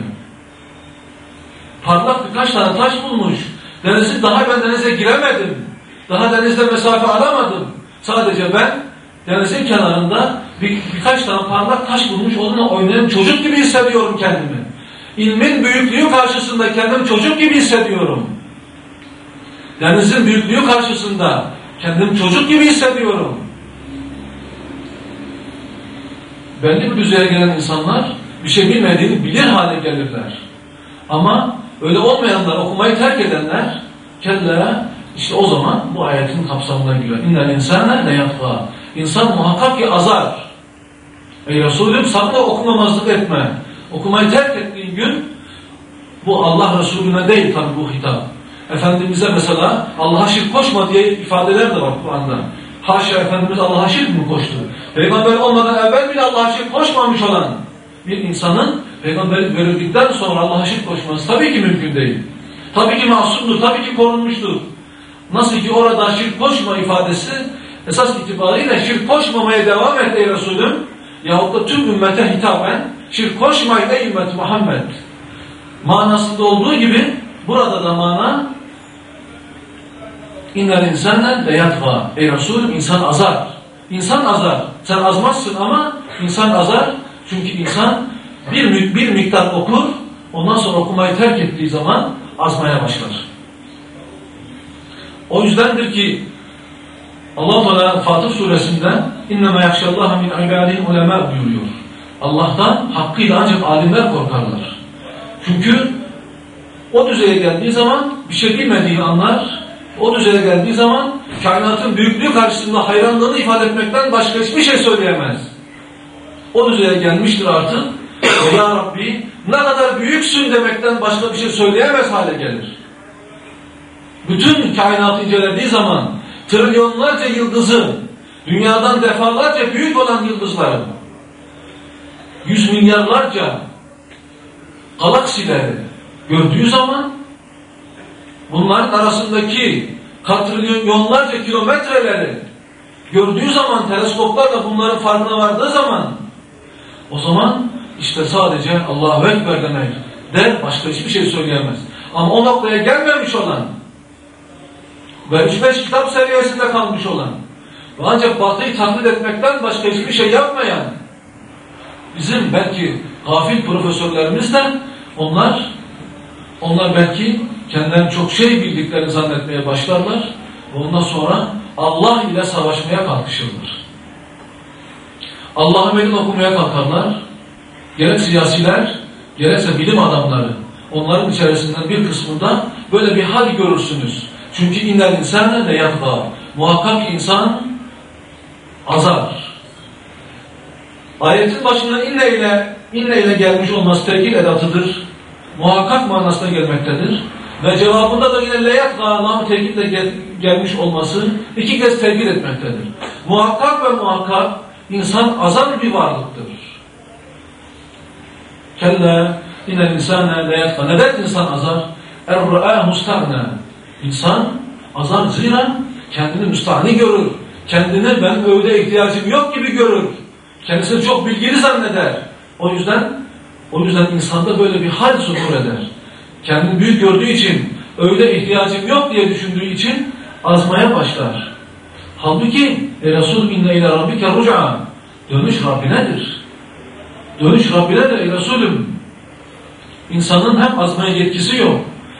Parlak birkaç tane taş bulmuş. Ben denize giremedim. Daha denizde mesafe alamadım. Sadece ben denizin kenarında birkaç tane parlak taş bulmuş, onunla oynayan çocuk gibi hissediyorum kendimi. İlmin büyüklüğü karşısında kendimi çocuk gibi hissediyorum. Denizin büyüklüğü karşısında kendimi çocuk gibi hissediyorum. Belli bir düzeye gelen insanlar bir şey bilmediğini bilir hale gelirler. Ama öyle olmayanlar, okumayı terk edenler kelle, işte o zaman bu ayetin kapsamına giriyor. İnnel insâne leyatgâ. İnsan muhakkak ki azar. Ey Resulüm sakın okumamazlık etme. Okumayı terk ettiğin gün, bu Allah Resulüne değil tabi bu hitap. Efendimiz'e mesela Allah'a şirk koşma diye ifadeler de var Kur'an'da. Haşa Efendimiz Allah'a şirk mi koştu? Peygamber olmadan evvel bile Allah'a şirk koşmamış olan bir insanın peygamberlik verildikten sonra Allah'a şirk koşması tabii ki mümkün değil. Tabii ki masumdur, tabii ki korunmuştur. Nasıl ki orada şirk koşma ifadesi esas itibariyle şirk koşmamaya devam et ey Resulüm yahut da tüm ümmete hitaben şirk koşmayın ey ümmet Muhammed manasında olduğu gibi burada da mana İnnel insâne leyatgâ. Ey Resulüm insan azar. İnsan azar. Sen azmazsın ama insan azar. Çünkü insan bir miktar okur, ondan sonra okumayı terk ettiği zaman azmaya başlar. O yüzdendir ki Allah-u Teala Fatır suresinde İnnemâ yakşallâhe min ibâdihil ulemâ buyuruyor. Allah'tan hakkıyla ancak alimler korkarlar. Çünkü o düzeye geldiği zaman bir şey bilmediğini anlar. O düzeye geldiği zaman kainatın büyüklüğü karşısında hayranlığını ifade etmekten başka hiçbir şey söyleyemez. O düzeye gelmiştir artık. Ya Rabbi ne kadar büyüksün demekten başka bir şey söyleyemez hale gelir. Bütün kainatı incelediği zaman trilyonlarca yıldızı, dünyadan defalarca büyük olan yıldızları, 100 milyarlarca galaksileri gördüğü zaman bunların arasındaki katrilyonlarca kilometreleri gördüğü zaman, teleskoplarla bunların farkına vardığı zaman o zaman işte sadece Allahu Ekber demek der, başka hiçbir şey söyleyemez. Ama o noktaya gelmemiş olan ve 3-5 kitap seviyesinde kalmış olan ve ancak Batı'yı taklit etmekten başka hiçbir şey yapmayan bizim belki gafil profesörlerimiz de onlar belki kendilerini çok şey bildiklerini zannetmeye başlarlar ve ondan sonra Allah ile savaşmaya kalkışırlar. Allah'ı meydan okumaya kalkarlar. Gerek siyasiler, gerekse bilim adamları, onların içerisinden bir kısmında böyle bir hal görürsünüz. Çünkü innel insâne leyatgâ. Muhakkak insan azar. Ayetin başında inne ile gelmiş olması tekil edatıdır. Muhakkak manasına gelmektedir. Ve cevabında da yine leyatgâ Allah'ın tekille gelmiş olması iki kez tekil etmektedir. Muhakkak ve muhakkak insan azar bir varlıktır. Kelle innel insâne leyatgâ. Neden insan azar? Er-râ'â mustâ'nâ. İnsan azar zira kendini müstahni görür. Kendini ben öyle ihtiyacım yok gibi görür. Kendisini çok bilgili zanneder. O yüzden insanda böyle bir hal zuhur eder. Kendini büyük gördüğü için, öyle ihtiyacım yok diye düşündüğü için azmaya başlar. Halbuki Resul inne ile rabbike ruc'a. Dönüş Rabbinedir. Dönüş Rabbinedir ey Resulüm. İnsanın hem azmaya yetkisi yok.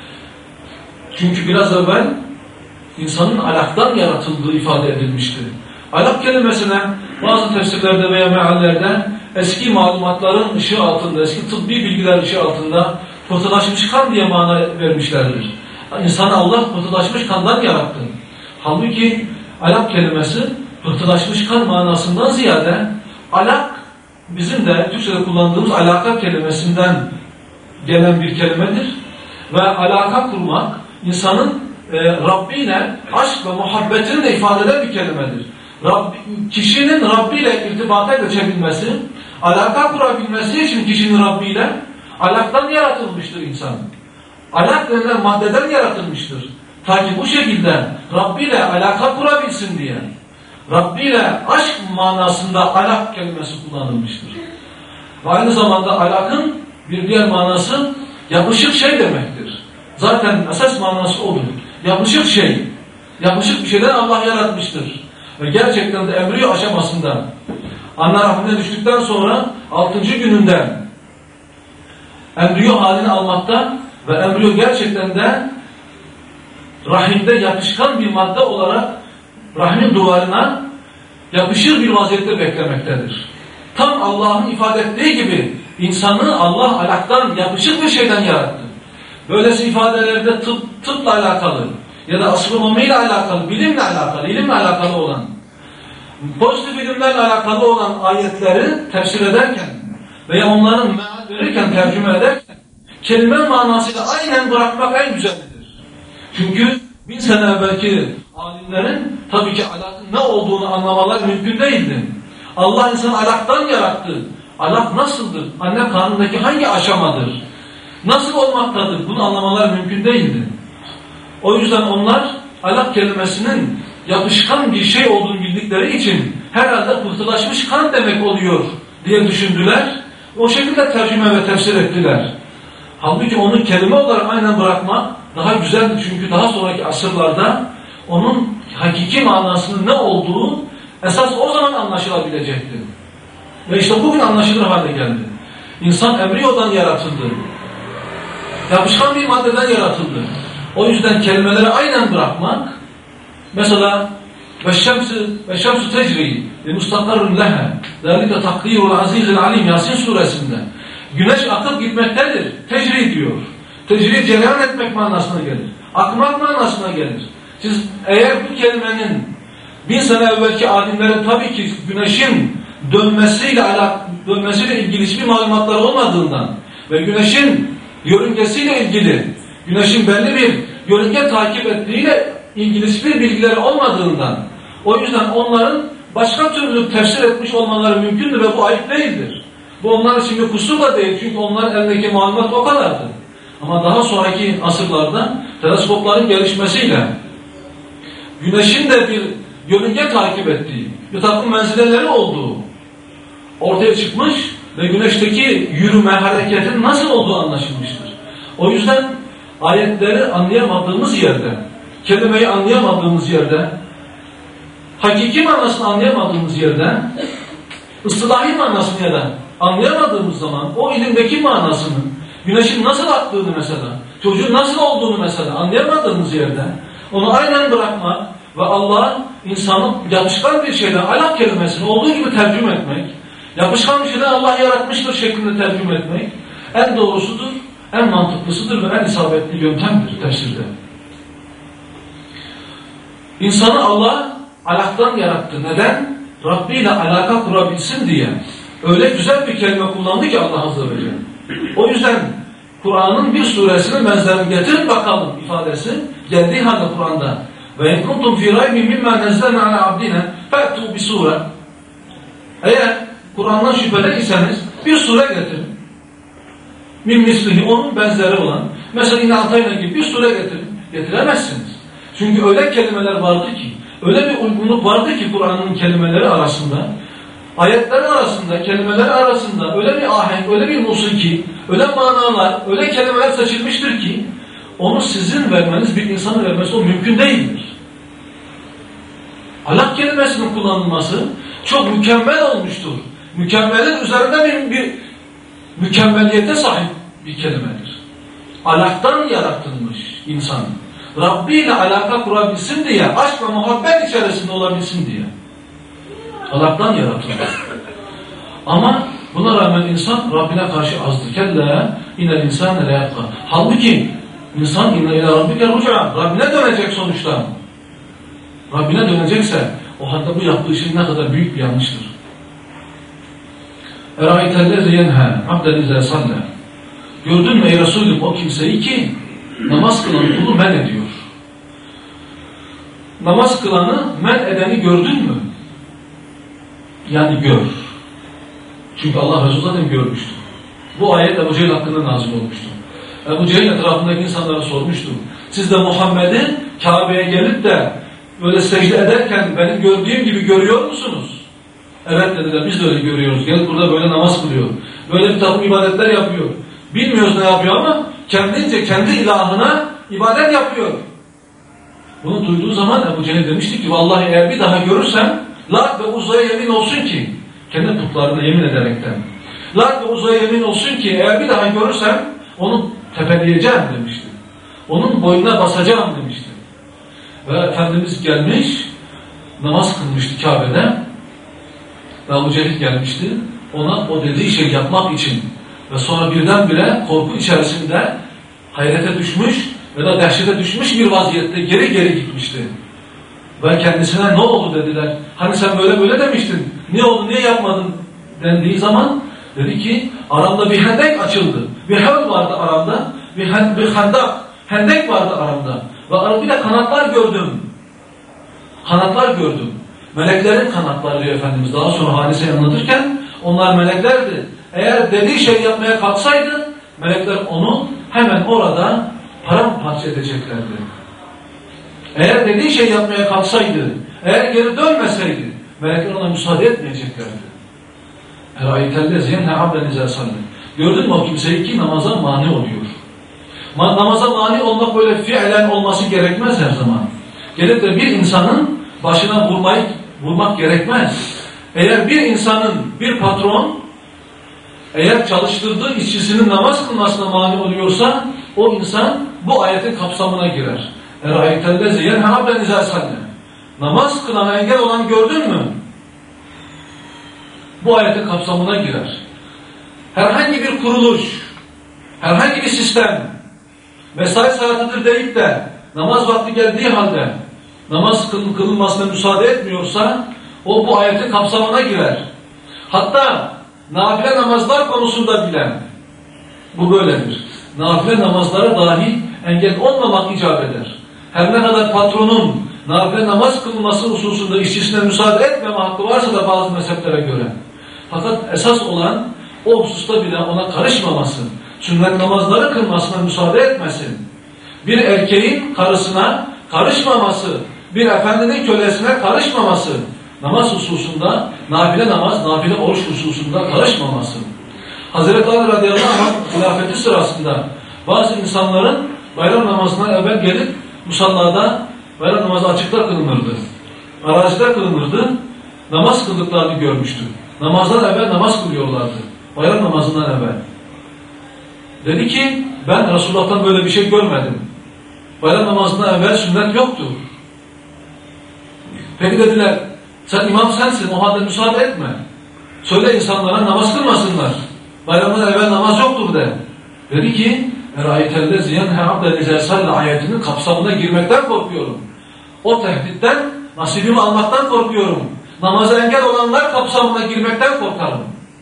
Çünkü biraz evvel insanın alaktan yaratıldığı ifade edilmişti. Alak kelimesine bazı tefsirlerde veya meallerde eski malumatların ışığı altında, eski tıbbi bilgiler ışığı altında pıhtılaşmış kan diye mana vermişlerdir. İnsanı Allah pıhtılaşmış kandan yarattı. Halbuki alak kelimesi pıhtılaşmış kan manasından ziyade alak bizim de Türkçe'de kullandığımız alaka kelimesinden gelen bir kelimedir. Ve alaka kurmak insanın Rabbi ile aşk ve muhabbetini de ifade eden bir kelimedir. Kişinin Rabbi ile irtibata geçebilmesi, alaka kurabilmesi için kişinin Rabbi ile alaktan yaratılmıştır insan. Alak denilen maddeden yaratılmıştır. Ta ki bu şekilde Rabbi ile alaka kurabilsin diye. Rabbi ile aşk manasında alak kelimesi kullanılmıştır. Ve aynı zamanda alakın bir diğer manası yapışık şey demektir. Zaten esas manası odur. Yapışık şey. Yapışık bir şeyden Allah yaratmıştır. Ve gerçekten de embriyo aşamasında anne rahmine düştükten sonra 6. gününde embriyo halini almakta ve embriyo gerçekten de rahimde yapışkan bir madde olarak rahmin duvarına yapışır bir vaziyette beklemektedir. Tam Allah'ın ifade ettiği gibi İnsanı Allah alaktan, yapışık bir şeyden yarattı. Böylesi ifadelerde tıpla alakalı ya da astronomiyle alakalı, bilimle alakalı, ilimle alakalı olan, pozitif ilimlerle alakalı olan ayetleri tefsir ederken veya onların meal verirken, tercüme ederken kelime manasıyla aynen bırakmak en güzelidir. Çünkü 1000 sene evvelki alimlerin tabii ki alakın ne olduğunu anlamalar mümkün değildi. Allah insanı alaktan yarattı. Alak nasıldır? Anne karnındaki hangi aşamadır? Nasıl olmaktadır? Bunu anlamalar mümkün değildi. O yüzden onlar alak kelimesinin yapışkan bir şey olduğunu bildikleri için herhalde pıhtılaşmış kan demek oluyor diye düşündüler. O şekilde tercüme ve tefsir ettiler. Halbuki onu kelime olarak aynen bırakmak daha güzeldi. Çünkü daha sonraki asırlarda onun hakiki manasının ne olduğu esas o zaman anlaşılabilecekti. Ve işte bugün anlaşılır hale geldi. İnsan embriyodan yaratıldı. Yapışkan bir maddeden yaratıldı. O yüzden kelimeleri aynen bırakmak, mesela وَالشَّمْسُ تَجْرِي لِمُسْتَقَرٌ لَهَا ذَلِكَ تَقْدِيرُ الْعَزِيزِ الْعَلِيمِ Yasin suresinde. Güneş akıp gitmektedir. Tecri diyor. Tecri cereyan etmek manasına gelir. Akmak manasına gelir. Siz eğer bu kelimenin 1000 sene evvelki alimlerin tabii ki güneşin dönmesiyle ilgili hiçbir malumatları olmadığından ve güneşin yörüngesiyle ilgili, güneşin belli bir yörünge takip ettiğiyle ilgili hiçbir bilgileri olmadığından, o yüzden onların başka türlü tefsir etmiş olmaları mümkündür ve bu ayıp değildir. Bu onlar için bir kusur da değil, çünkü onların elindeki malumat o kadardı. Ama daha sonraki asırlarda teleskopların gelişmesiyle güneşin de bir yörünge takip ettiği, bir takım menzileleri olduğu ortaya çıkmış ve güneşteki yürüme, hareketin nasıl olduğu anlaşılmıştır. O yüzden ayetleri anlayamadığımız yerde, kelimeyi anlayamadığımız yerde, hakiki manasını anlayamadığımız yerde, ıstılahi manasını ya da anlayamadığımız zaman o ilimdeki manasını, güneşin nasıl attığını mesela, çocuğun nasıl olduğunu mesela anlayamadığımız yerde onu aynen bırakmak ve Allah insanı yapışkan bir şeyden alak kelimesini olduğu gibi tercüme etmek, yapışkan bir şeyden Allah yaratmıştır şeklinde tercüme etmek en doğrusudur, en mantıklısıdır ve en isabetli yöntemdir tefsirde. İnsanı Allah alaktan yarattı. Neden? Rabbi ile alaka kurabilsin diye. Öyle güzel bir kelime kullandı ki Allah Azze ve Celle. O yüzden Kur'an'ın bir suresinin benzerini getirin bakalım ifadesi geldiği halde Kur'an'da ve in kuntum fi raybin mimma nazzalna ala abdina fa'tu bi sure. Eğer Kur'an'dan şüpheli iseniz bir sure getirin. Min mislihi, onun benzeri olan, mesela İnne Atayna gibi bir sure getirin. Getiremezsiniz. Çünkü öyle kelimeler vardır ki, öyle bir uygunluk vardır ki Kur'an'ın kelimeleri arasında, ayetler arasında, kelimeler arasında öyle bir ahenk, öyle bir musiki, öyle manalar, öyle kelimeler seçilmiştir ki onu sizin vermeniz, bir insanın vermesi o mümkün değildir. Alak kelimesinin kullanılması çok mükemmel olmuştur. Mükemmelin üzerinde bir mükemmeliyete sahip bir kelimedir. Alaktan yaratılmış insan. Rabbi ile alaka kurabilsin diye, aşk ve muhabbet içerisinde olabilsin diye. Alaktan yaratılmış. Ama buna rağmen insan Rabbine karşı azdır. Kelle inel insane le yatka. Halbuki insan inne ile rabbike ruca. Rabbine dönecek sonuçta. Rabbine dönecekse o halde bu yaptığı şey ne kadar büyük bir yanlıştır. Eraitellezi yenha abden izâ sallâ. Gördün mü ey Resulüm o kimseyi ki namaz kılan kulu men ediyor. Namaz kılanı men edeni gördün mü? Yani gör. Çünkü Allah Resulü zaten görmüştü. Bu ayet Ebu Cehil hakkında nazil olmuştu. Ebu Cehil etrafındaki insanlara sormuştu. Siz de Muhammed'i Kabe'ye gelip de böyle secde ederken benim gördüğüm gibi görüyor musunuz? Evet dediler, biz de öyle görüyoruz. Gelip burada böyle namaz kılıyor. Böyle bir takım ibadetler yapıyor. Bilmiyoruz ne yapıyor ama kendince kendi ilahına ibadet yapıyor. Bunu duyduğu zaman Ebu Cehil demişti ki vallahi eğer bir daha görürsem Lat ve Uzza'ya yemin olsun ki kendi putlarına yemin ederekten Lat ve Uzza'ya yemin olsun ki eğer bir daha görürsem onu tepeleyeceğim demişti. Onun boynuna basacağım demişti. Ve Efendimiz gelmiş namaz kılmıştı Kabe'de ve Ebu Cehil gelmişti. Ona o dediği şey yapmak için Ve sonra birdenbire korku içerisinde hayrete düşmüş ya da dehşete düşmüş bir vaziyette geri geri gitmişti. Ve kendisine ne oldu dediler. Hani sen böyle böyle demiştin. Ne oldu, niye yapmadın dendiği zaman dedi ki aramda bir hendek açıldı. Bir havl vardı aramda. Bir hendek vardı aramda. Ve bir de kanatlar gördüm. Kanatlar gördüm. Meleklerin kanatları diyor Efendimiz. Daha sonra hadiseyi anlatırken onlar meleklerdi. Eğer dediği şey yapmaya kalksaydı melekler onu hemen orada paramparça edeceklerdi. Eğer dediği şey yapmaya kalksaydı, eğer geri dönmeseydi melekler ona müsaade etmeyeceklerdi. Gördün mü o kimseyi ki namaza mani oluyor. Namaza mani olmak böyle fiilen olması gerekmez her zaman. Gelip de bir insanın başına vurmak gerekmez. Eğer bir insanın, bir patron eğer çalıştırdığı işçisinin namaz kılmasına mani oluyorsa o insan bu ayetin kapsamına girer. Namaz kılana engel olan gördün mü? Bu ayetin kapsamına girer. Herhangi bir kuruluş, herhangi bir sistem mesai saatidir deyip de namaz vakti geldiği halde namaz kılınmasına müsaade etmiyorsa o bu ayetin kapsamına girer. Hatta nafile namazlar konusunda bile bu böyledir. Nafile namazlara dahi engel olmamak icap eder. Her ne kadar patronun nafile namaz kılınması hususunda işçisine müsaade etmeme hakkı varsa da bazı mezheplere göre. Fakat esas olan o hususta bile ona karışmaması, sünnet namazları kılmasına müsaade etmesin. Bir erkeğin karısına karışmaması, bir efendinin kölesine karışmaması, namaz hususunda, nafile namaz, nafile oruç hususunda karışmaması. Hazreti Ali radıyallahu anh hilafeti sırasında bazı insanların bayram namazından evvel gelip musallada bayram namazı açıkta kılınırdı. Arazide kılınırdı. Namaz kıldıklarını görmüştü. Namazdan evvel namaz kılıyorlardı. Bayram namazından evvel. Dedi ki ben Resulullah'tan böyle bir şey görmedim. Bayram namazından evvel sünnet yoktur. Peki dediler sen imam sensin o halde müsaade etme. Söyle insanlara namaz kılmasınlar. Bayramdan evvel namaz yoktur de. Dedi ki Erayetellezi yenhe abden izâ ayetinin kapsamına girmekten korkuyorum. O tehditten nasibimi almaktan korkuyorum. Namaza engel olanlar kapsamına girmekten korkarım.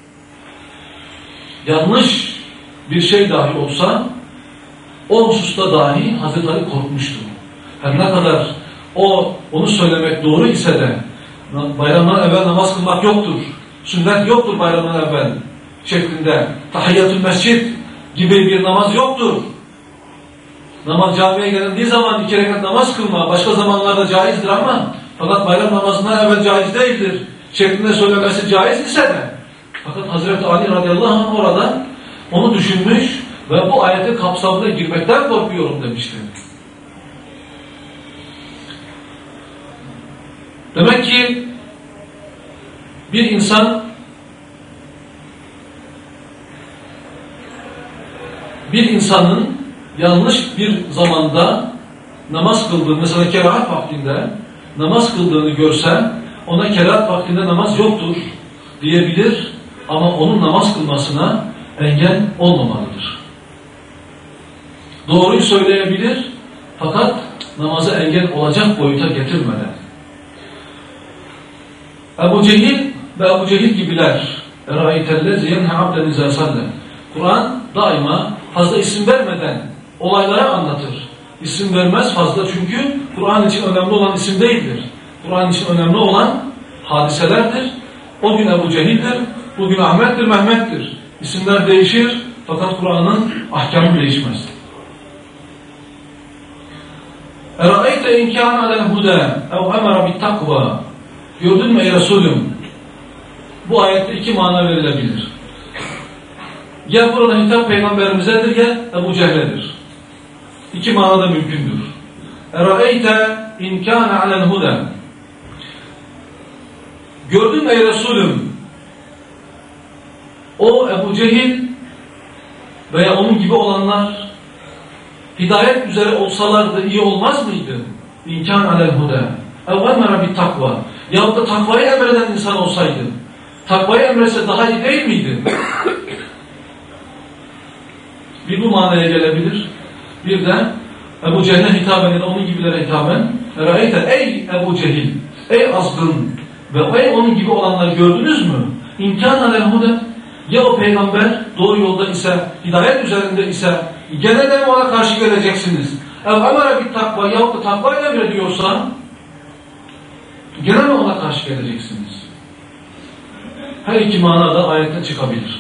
Yanlış bir şey dahi olsa o hususta dahi Hazreti Ali korkmuştu. Her ne kadar onu söylemek doğru ise de bayramdan evvel namaz kılmak yoktur. Sünnet yoktur bayramdan evvel şeklinde. Tahiyyatül mescid gibi bir namaz yoktur. Namaz camiye gelindiği zaman 2 rekat namaz kılma başka zamanlarda caizdir ama fakat bayram namazından evvel caiz değildir şeklinde söylemesi caiz ise de fakat Hazreti Ali radıyallahu anh orada onu düşünmüş ve bu ayetin kapsamına girmekten korkuyorum demişti. Demek ki bir insanın yanlış bir zamanda namaz kıldığını, mesela kerahat vaktinde namaz kıldığını görse ona kerahat vaktinde namaz yoktur diyebilir ama onun namaz kılmasına engel olmamalıdır. Doğruyu söyleyebilir fakat namazı engel olacak boyuta getirmeden. Ebu Cehil ve Ebu Cehil gibiler Kur'an daima fazla isim vermeden olaylara anlatır. İsim vermez fazla çünkü Kur'an için önemli olan isim değildir. Kur'an için önemli olan hadiselerdir. O gün Ebu Cehil'dir, bugün Ahmet'tir, Mehmet'tir. İsimler değişir fakat Kur'an'ın ahkamı değişmez. Eraeyte inkâne alel huda ev emara bit takva. Gördün mü ey Resulüm? Bu ayette 2 mana verilebilir. Ya burada hitap peygamberimizedir ya Ebu Cehle'dir. 2 mana da mümkündür. Eraeyte inkâne alel huda. Gördün mü ey Resulüm? O Ebu Cehil veya onun gibi olanlar hidayet üzere olsalardı iyi olmaz mıydı? İnkân alel huda. Evvemera bit takva. Yahut da takvayı emreden insan olsaydı. Takvayı emretse daha iyi değil miydi? Bir bu manaya gelebilir. Bir de Ebu Cehil'e hitaben ya da onun gibilere hitaben Ere'eyte ey Ebu Cehil, ey azgın ve ey onun gibi olanları gördünüz mü? İmkân aleyhude, ya o peygamber doğru yolda ise, hidayet üzerinde ise gene de ona karşı geleceksiniz. Emre bir takva yahut da takva emrediyorsa gene mi ona karşı geleceksiniz? Her iki manada ayette çıkabilir.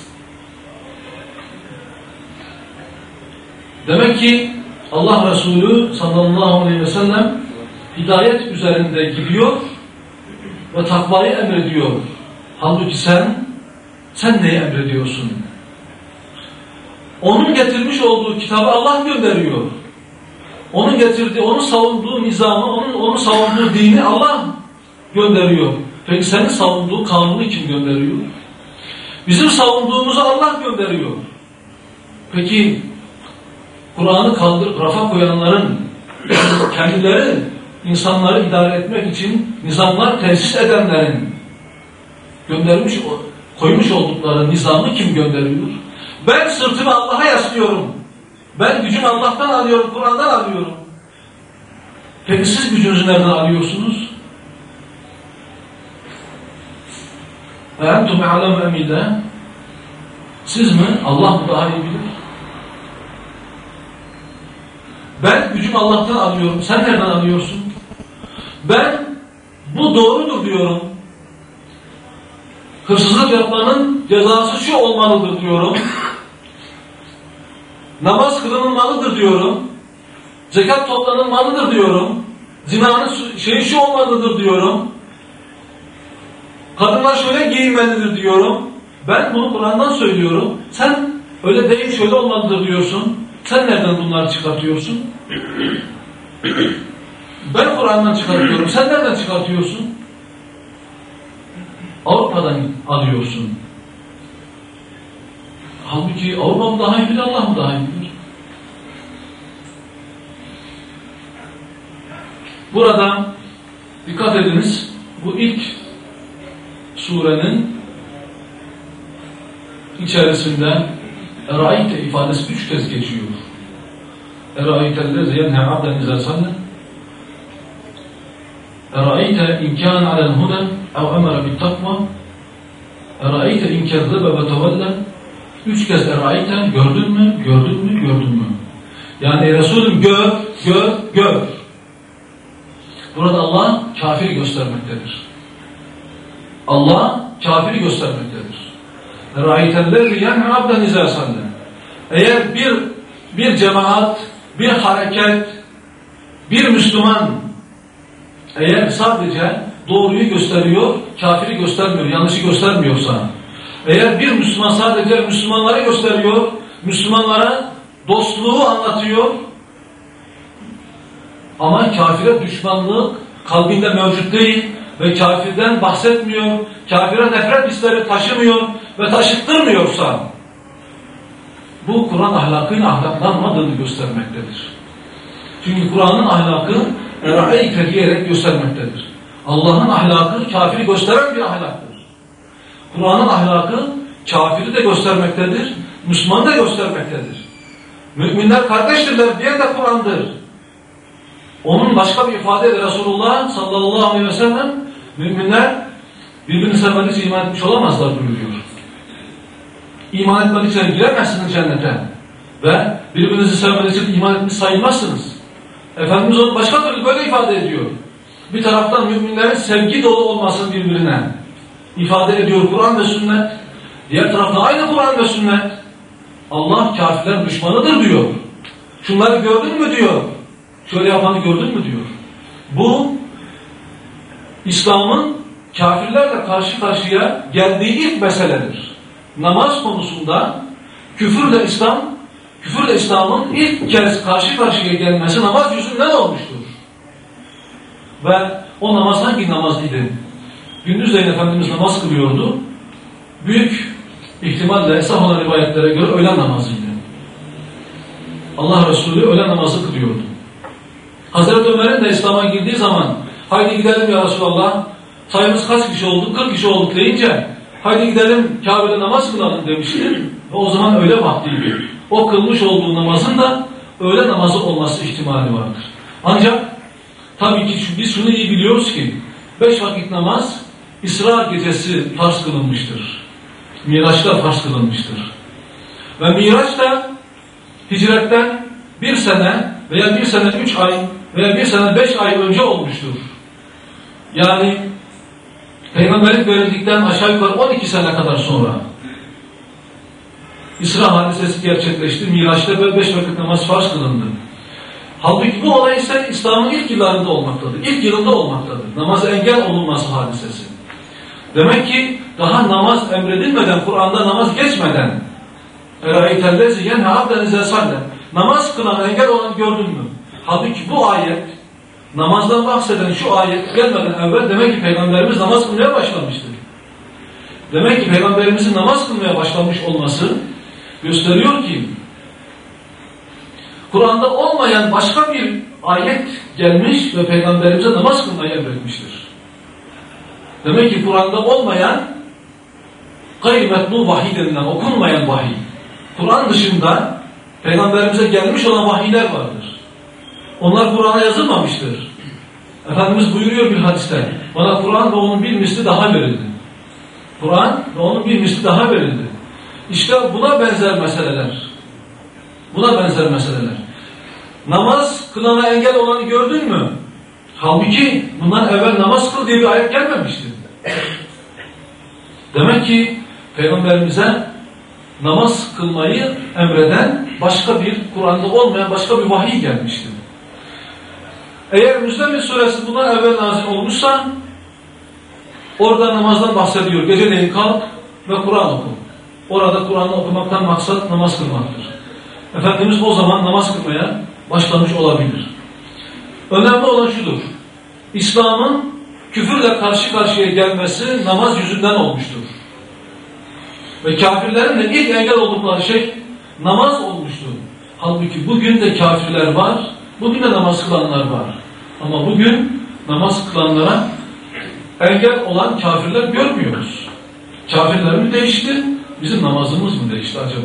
Demek ki Allah Resulü sallallahu aleyhi ve sellem hidayet üzerinde gidiyor ve takvayı emrediyor. Halbuki sen neyi emrediyorsun? Onun getirmiş olduğu kitabı Allah gönderiyor. Onun getirdiği, onun savunduğu nizamı, onun savunduğu dini Allah gönderiyor. Peki senin savunduğu kanunu kim gönderiyor? Bizim savunduğumuzu Allah gönderiyor. Peki Kur'an'ı kaldırıp rafa koyanların kendileri insanları idare etmek için nizamlar tesis edenlerin koymuş oldukları nizamı kim gönderiyor? Ben sırtımı Allah'a yaslıyorum. Ben gücümü Allah'tan alıyorum, Kur'an'dan alıyorum. Peki siz gücünüzü nereden alıyorsunuz? Entum alem emide. Siz mi? Allah mı daha iyi bilir? Ben gücümü Allah'tan alıyorum. Sen nereden alıyorsun? Ben bu doğrudur diyorum. Hırsızlık yapmanın cezası şu olmalıdır diyorum. Namaz kılınmalıdır diyorum. Zekat toplanılmalıdır diyorum. Zinanın şeyi şu olmalıdır diyorum. Kadınlar şöyle giyinmelidir diyorum. Ben bunu Kur'an'dan söylüyorum. Sen öyle değil şöyle olmalıdır diyorsun. Sen nereden bunları çıkartıyorsun? Ben Kur'an'dan çıkartıyorum. Sen nereden çıkartıyorsun? Avrupa'dan alıyorsun. Halbuki Avrupa mı daha iyi bilir, Allah mı daha iyi bilir? Burada dikkat ediniz, bu ilk surenin içerisinde Eraite ifadesi 3 kez geçiyor. Eraitellezi yenhe abden izâ sallen Eraite imkân alel huden ev emere bittakva Eraite inkezzebe ve tevellen 3 kez eraite gördün mü, gördün mü, gördün mü? Yani Resulüm gör. Burada Allah kafiri göstermektedir. Allah kafiri göstermektedir. Eraitellezi yenhe abden izâ sallen Eğer bir cemaat, bir hareket, bir Müslüman eğer sadece doğruyu gösteriyor, kafiri göstermiyor, yanlışı göstermiyorsa, eğer bir Müslüman sadece Müslümanları gösteriyor, Müslümanlara dostluğu anlatıyor ama kafire düşmanlık kalbinde mevcut değil ve kafirden bahsetmiyor, kafire nefret hisleri taşımıyor ve taşıttırmıyorsa, bu Kur'an ahlakıyla ahlaklanmadığını göstermektedir. Çünkü Kur'an'ın ahlakı Eraite diyerek göstermektedir. Allah'ın ahlakı kafiri gösteren bir ahlaktır. Kur'an'ın ahlakı kafiri de göstermektedir, Müslümanı da göstermektedir. Müminler kardeştirler diye de Kur'an'dır. Onun başka bir ifade Resulullah sallallahu aleyhi ve sellem müminler birbirini sevmediği iman etmiş olamazlar buyuruyor. İman etmedikçe giremezsiniz cennete ve birbirinizi sevmedikçe iman etmiş sayılmazsınız. Efendimiz onu başka türlü böyle ifade ediyor. Bir taraftan müminlerin sevgi dolu olmasını birbirine ifade ediyor Kur'an ve sünnet. Diğer taraftan aynı Kur'an ve sünnet. Allah kafirlerin düşmanıdır diyor. Şunları gördün mü diyor. Şöyle yapanı gördün mü diyor. Bu İslam'ın kafirlerle karşı karşıya geldiği ilk meseledir. Namaz konusunda küfürle İslam'ın ilk kez karşı karşıya gelmesi namaz yüzünden olmuştur. Ve o namaz hangi namazıydı? Gündüzleyin Efendimiz namaz kılıyordu. Büyük ihtimalle esas olan rivayetlere göre öğlen namazıydı. Allah Resulü öğlen namazı kılıyordu. Hazreti Ömer'in de İslam'a girdiği zaman haydi gidelim ya Resulallah, sayımız kaç kişi olduk? 40 kişi olduk deyince haydi gidelim Kabe'de namaz kılalım demişti. Ve o zaman öğle vaktiydi. O kılmış olduğu namazın da öğle namazı olması ihtimali vardır. Ancak tabii ki biz şunu iyi biliyoruz ki 5 vakit namaz İsra gecesi farz kılınmıştır. Miraç'ta farz kılınmıştır. Ve Miraç da hicretten 1 sene veya 1 sene 3 ay veya 1 sene 5 ay önce olmuştur. Yani peygamberlik verildikten aşağı yukarı 12 sene kadar sonra İsra hadisesi gerçekleşti. Miraç'ta böyle 5 vakit namaz farz kılındı. Halbuki bu olay ise İslam'ın ilk yıllarında olmaktadır. İlk yılında olmaktadır. Namaza engel olunması hadisesi. Demek ki daha namaz emredilmeden, Kur'an'da namaz geçmeden اَرَأَيْتَ يَنْهَا عَبْدًا اِذَا صَلَّى namaz kılan engel olanı gördün mü? Halbuki bu ayet, namazdan bahseden şu ayet gelmeden evvel demek ki Peygamberimiz namaz kılmaya başlamıştır. Demek ki Peygamberimizin namaz kılmaya başlamış olması gösteriyor ki Kur'an'da olmayan başka bir ayet gelmiş ve Peygamberimize namaz kılmayı emretmiştir. Demek ki Kur'an'da olmayan gayr metlu vahiy denilen okunmayan vahiy. Kur'an dışında Peygamberimize gelmiş olan vahiyler vardır. Onlar Kur'an'a yazılmamıştır. Efendimiz buyuruyor bir hadiste, bana Kur'an ve onun bir misli daha verildi. Kur'an ve onun bir misli daha verildi. İşte buna benzer meseleler. Buna benzer meseleler. Namaz kılana engel olanı gördün mü? Halbuki bundan evvel namaz kıl diye bir ayet gelmemişti. Demek ki Peygamberimize namaz kılmayı emreden başka bir, Kur'an'da olmayan başka bir vahiy gelmişti. Eğer Müzzemmil suresi bundan evvel nazil olmuşsa orada namazdan bahsediyor. Geceleyin kalk ve Kur'an oku. Orada Kur'an'ı okumaktan maksat namaz kılmaktır. Efendimiz o zaman namaz kılmaya başlamış olabilir. Önemli olan şudur. İslam'ın küfürle karşı karşıya gelmesi namaz yüzünden olmuştur. Ve kafirlerin de ilk engel oldukları şey namaz olmuştur. Halbuki bugün de kafirler var, bugün de namaz kılanlar var. Ama bugün namaz kılanlara engel olan kafirler görmüyoruz. Kafirler mi değişti, bizim namazımız mı değişti acaba?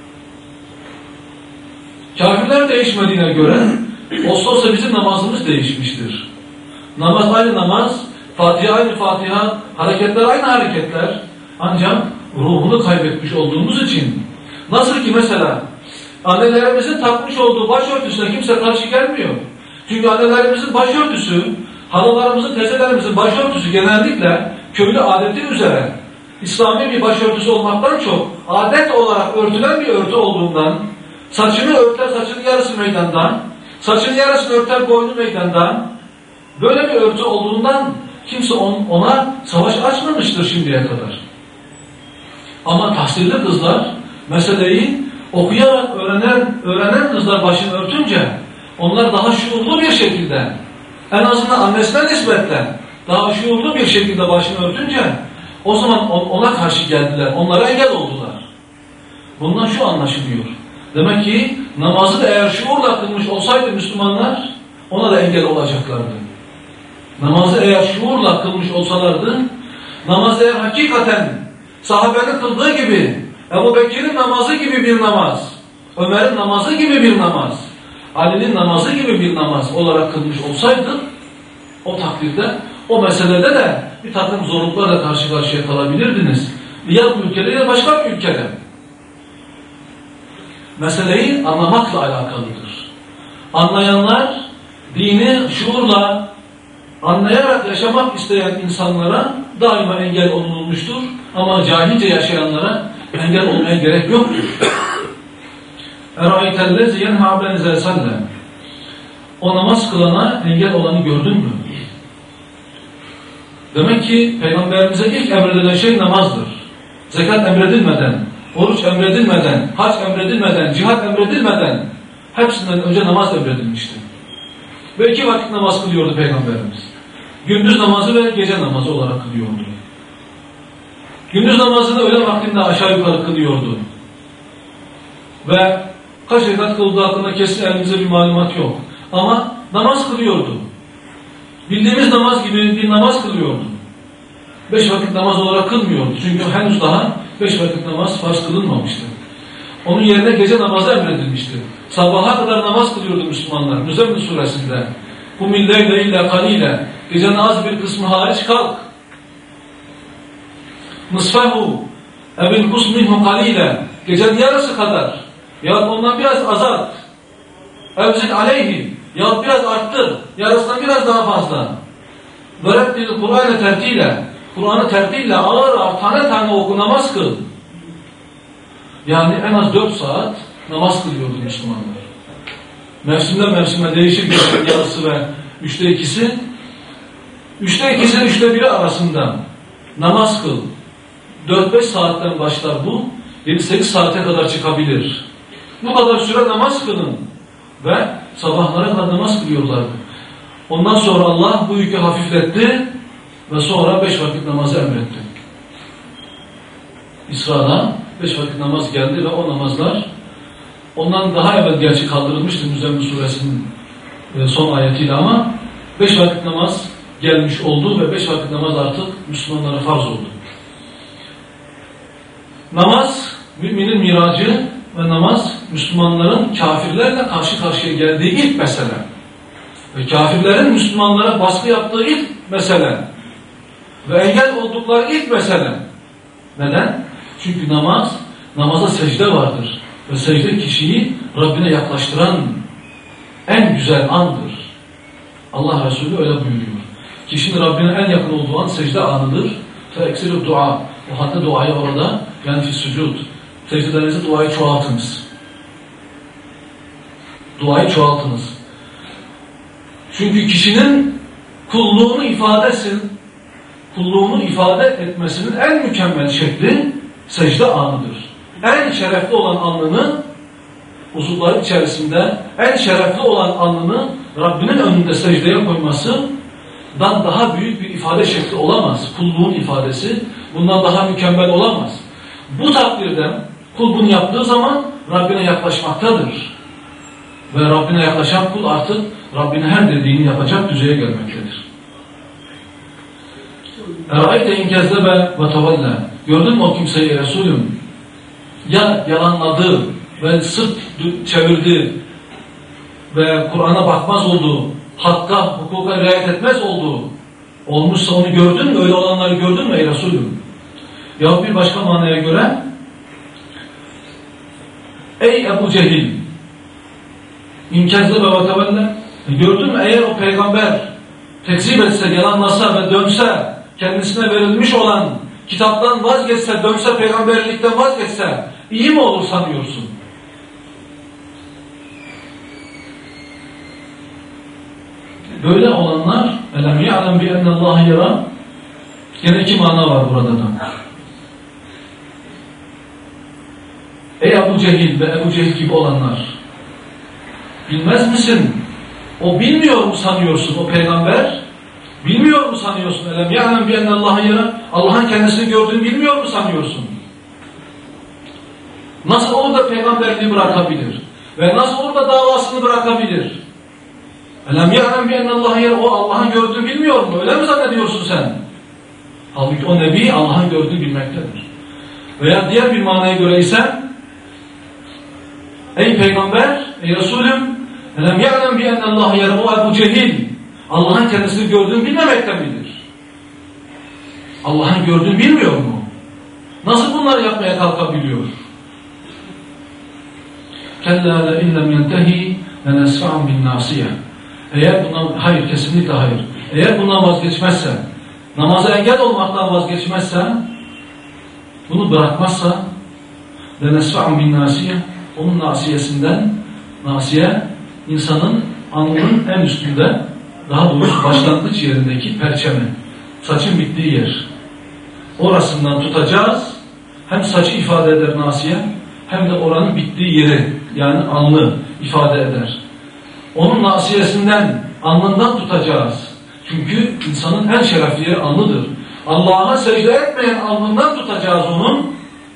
Kafirler değişmediğine göre olsa bizim namazımız değişmiştir. Namaz aynı namaz, Fatiha aynı Fatiha, hareketler aynı hareketler. Ancak ruhunu kaybetmiş olduğumuz için, nasıl ki mesela annelerimizin takmış olduğu başörtüsüne kimse karşı gelmiyor. Çünkü annelerimizin başörtüsü, halılarımızın, teyzelerimizin başörtüsü genellikle köylü adeti üzere İslami bir başörtüsü olmaktan çok adet olarak örtülen bir örtü olduğundan, saçını örter, saçının yarısı meydanda, saçının yarısını örter, boynu meydanda, böyle bir örtü olduğundan kimse ona savaş açmamıştır şimdiye kadar. Ama tahsilli kızlar meseleyi okuyarak öğrenen kızlar başını örtünce onlar daha şuurlu bir şekilde, en azından annesine nispetle daha şuurlu bir şekilde başını örtünce o zaman ona karşı geldiler, onlara engel oldular. Bundan şu anlaşılıyor. Demek ki namazı da eğer şuurla kılmış olsaydı Müslümanlar ona da engel olacaklardı. Namazı eğer şuurla kılmış olsalardı, namazı eğer hakikaten sahabenin kıldığı gibi, Ebu Bekir'in namazı gibi bir namaz, Ömer'in namazı gibi bir namaz, Ali'nin namazı gibi bir namaz olarak kılmış olsaydı, o takdirde, o meselede de bir takım zorluklarla karşı karşıya kalabilirdiniz. Ya bu ülkede ya başka bir ülkede. Meseleyi anlamakla alakalıdır. Anlayanlar, dini şuurla, anlayarak yaşamak isteyen insanlara daima engel olunmuştur. Ama cahilce yaşayanlara engel olmaya gerek yoktur. اَرَأَيْتَ الَّذِي يَنْهَا عَبْدًا اِذَا صَلَّى o namaz kılana engel olanı gördün mü? Demek ki Peygamberimize ilk emredilen şey namazdır. Zekat emredilmeden, oruç emredilmeden, hac emredilmeden, cihat emredilmeden hepsinden önce namaz emredilmişti. Ve 2 vakit namaz kılıyordu Peygamberimiz. Gündüz namazı ve gece namazı olarak kılıyordu. Gündüz namazını öğle vaktinde aşağı yukarı kılıyordu. Ve kaç rekat kıldığı hakkında kesin elimizde bir malumat yok. Ama namaz kılıyordu. Bildiğimiz namaz gibi bir namaz kılıyordu. 5 vakit namaz olarak kılmıyordu. Çünkü henüz daha 5 vakit namaz farz kılınmamıştı. Onun yerine gece namazı emredilmiştir. Sabaha kadar namaz kılıyordu Müslümanlar. Müzzemmil suresinde. Kumil leyle illa kalile. Gecenin az bir kısmı hariç kalk. Nısfehu evin kusminhu kalile. Gecenin yarısı kadar. Yahut ondan biraz azalt. Evzid aleyhi. Yahut biraz arttır. Yarısından biraz daha fazla. Vereddil Kur'an'ı tertile. Kur'an'ı tertille ağır ağır tane tane oku, namaz kıl. Yani en az 4 saat namaz kılıyordu Müslümanlar. Mevsimden mevsime değişir gecenin yarısı ve 3'te 2'si. 3'te 2'si 3'te 1'i arasında namaz kıl. 4-5 saatten başlar bu. 7-8 saate kadar çıkabilir. Bu kadar süre namaz kılın. Ve sabahlara kadar namaz kılıyorlardı. Ondan sonra Allah bu yükü hafifletti ve sonra 5 vakit namazı emretti. İsra'da 5 vakit namaz geldi ve o namazlar ondan daha evvel gerçi kaldırılmıştı Müzzemmil suresinin son ayetiyle ama 5 vakit namaz gelmiş oldu ve 5 vakit namaz artık Müslümanlara farz oldu. Namaz müminin miracı ve namaz Müslümanların kafirlerle karşı karşıya geldiği ilk mesele. Ve kafirlerin Müslümanlara baskı yaptığı ilk mesele. Ve engel oldukları ilk mesele. Neden? Çünkü namaza secde vardır. Ve secde kişiyi Rabbine yaklaştıran en güzel andır. Allah Resulü öyle buyuruyor. Kişinin Rabbine en yakın olduğu an secde anıdır. Feeksiru dua. O halde duayı orada, yani fissucud. Secdelerinizi duayı çoğaltınız. Duayı çoğaltınız. Çünkü kişinin kulluğunu ifade etmesinin en mükemmel şekli secde anıdır. En şerefli olan anını uzuvları içerisinde en şerefli olan anını Rabbinin önünde secdeye koymasından daha büyük bir ifade şekli olamaz. Kulluğun ifadesi bundan daha mükemmel olamaz. Bu takdirde kul bunu yaptığı zaman Rabbine yaklaşmaktadır. Ve Rabbine yaklaşan kul artık Rabbinin her dediğini yapacak düzeye gelmektedir. Erayte inkezzebe ve tevelle. Gördün mü o kimseyi Resulüm? Ya yalanladı ve sırt çevirdi ve Kur'an'a bakmaz oldu, hakka, hukuka riayet etmez oldu. Olmuşsa onu gördün mü? Öyle olanları gördün mü ey Resulüm? Ya bir başka manaya göre ey Ebu Cehil İnkezzebe ve tevelle. Gördün mü eğer o peygamber tekzip etse, yalanlasa ve dönse, kendisine verilmiş olan kitaptan vazgeçse, dönse, peygamberlikten vazgeçse iyi mi olur sanıyorsun? Böyle olanlar elem ya'lem bi ennallâhe yara. Yine 2 mana var burada da. Ey Ebu Cehil ve Ebu Cehil gibi olanlar, bilmez misin? O bilmiyor mu sanıyorsun o peygamber? Bilmiyor mu sanıyorsun? Elem ya'lem bi ennallâhe yara. Allah'ın kendisini gördüğünü bilmiyor mu sanıyorsun? Nasıl olur da peygamberliği bırakabilir? Ve nasıl olur da davasını bırakabilir? Elem ya'lem bi ennallâhe yara. O Allah'ın gördüğünü bilmiyor mu? Öyle mi zannediyorsun sen? Halbuki o Nebi Allah'ın gördüğünü bilmektedir. Veya diğer bir manaya göre ise ey peygamber, ey Resulüm, elem ya'lem bi ennallâhe yara. O Ebu Cehil Allah'ın kendisini gördüğünü bilmemekte midir? Allah'ın gördüğünü bilmiyor mu? Nasıl bunları yapmaya kalkabiliyor? Kella le illem yentehi lenesfa'an bin nasiye. Eğer bundan, hayır, kesinlikle hayır. Eğer bundan vazgeçmezse, namaza engel olmaktan vazgeçmezse, bunu bırakmazsa lenesfa'an bin nasiye, onun nasiyesinden, nasiye insanın alnının en üstünde, daha doğrusu başlangıç yerindeki perçemi, saçın bittiği yer. Orasından tutacağız, hem saçı ifade eder nasiye, hem de oranın bittiği yeri, yani alnı ifade eder. Onun nasiyesinden, alnından tutacağız. Çünkü insanın en şerefli yeri alnıdır. Allah'a secde etmeyen alnından tutacağız onun.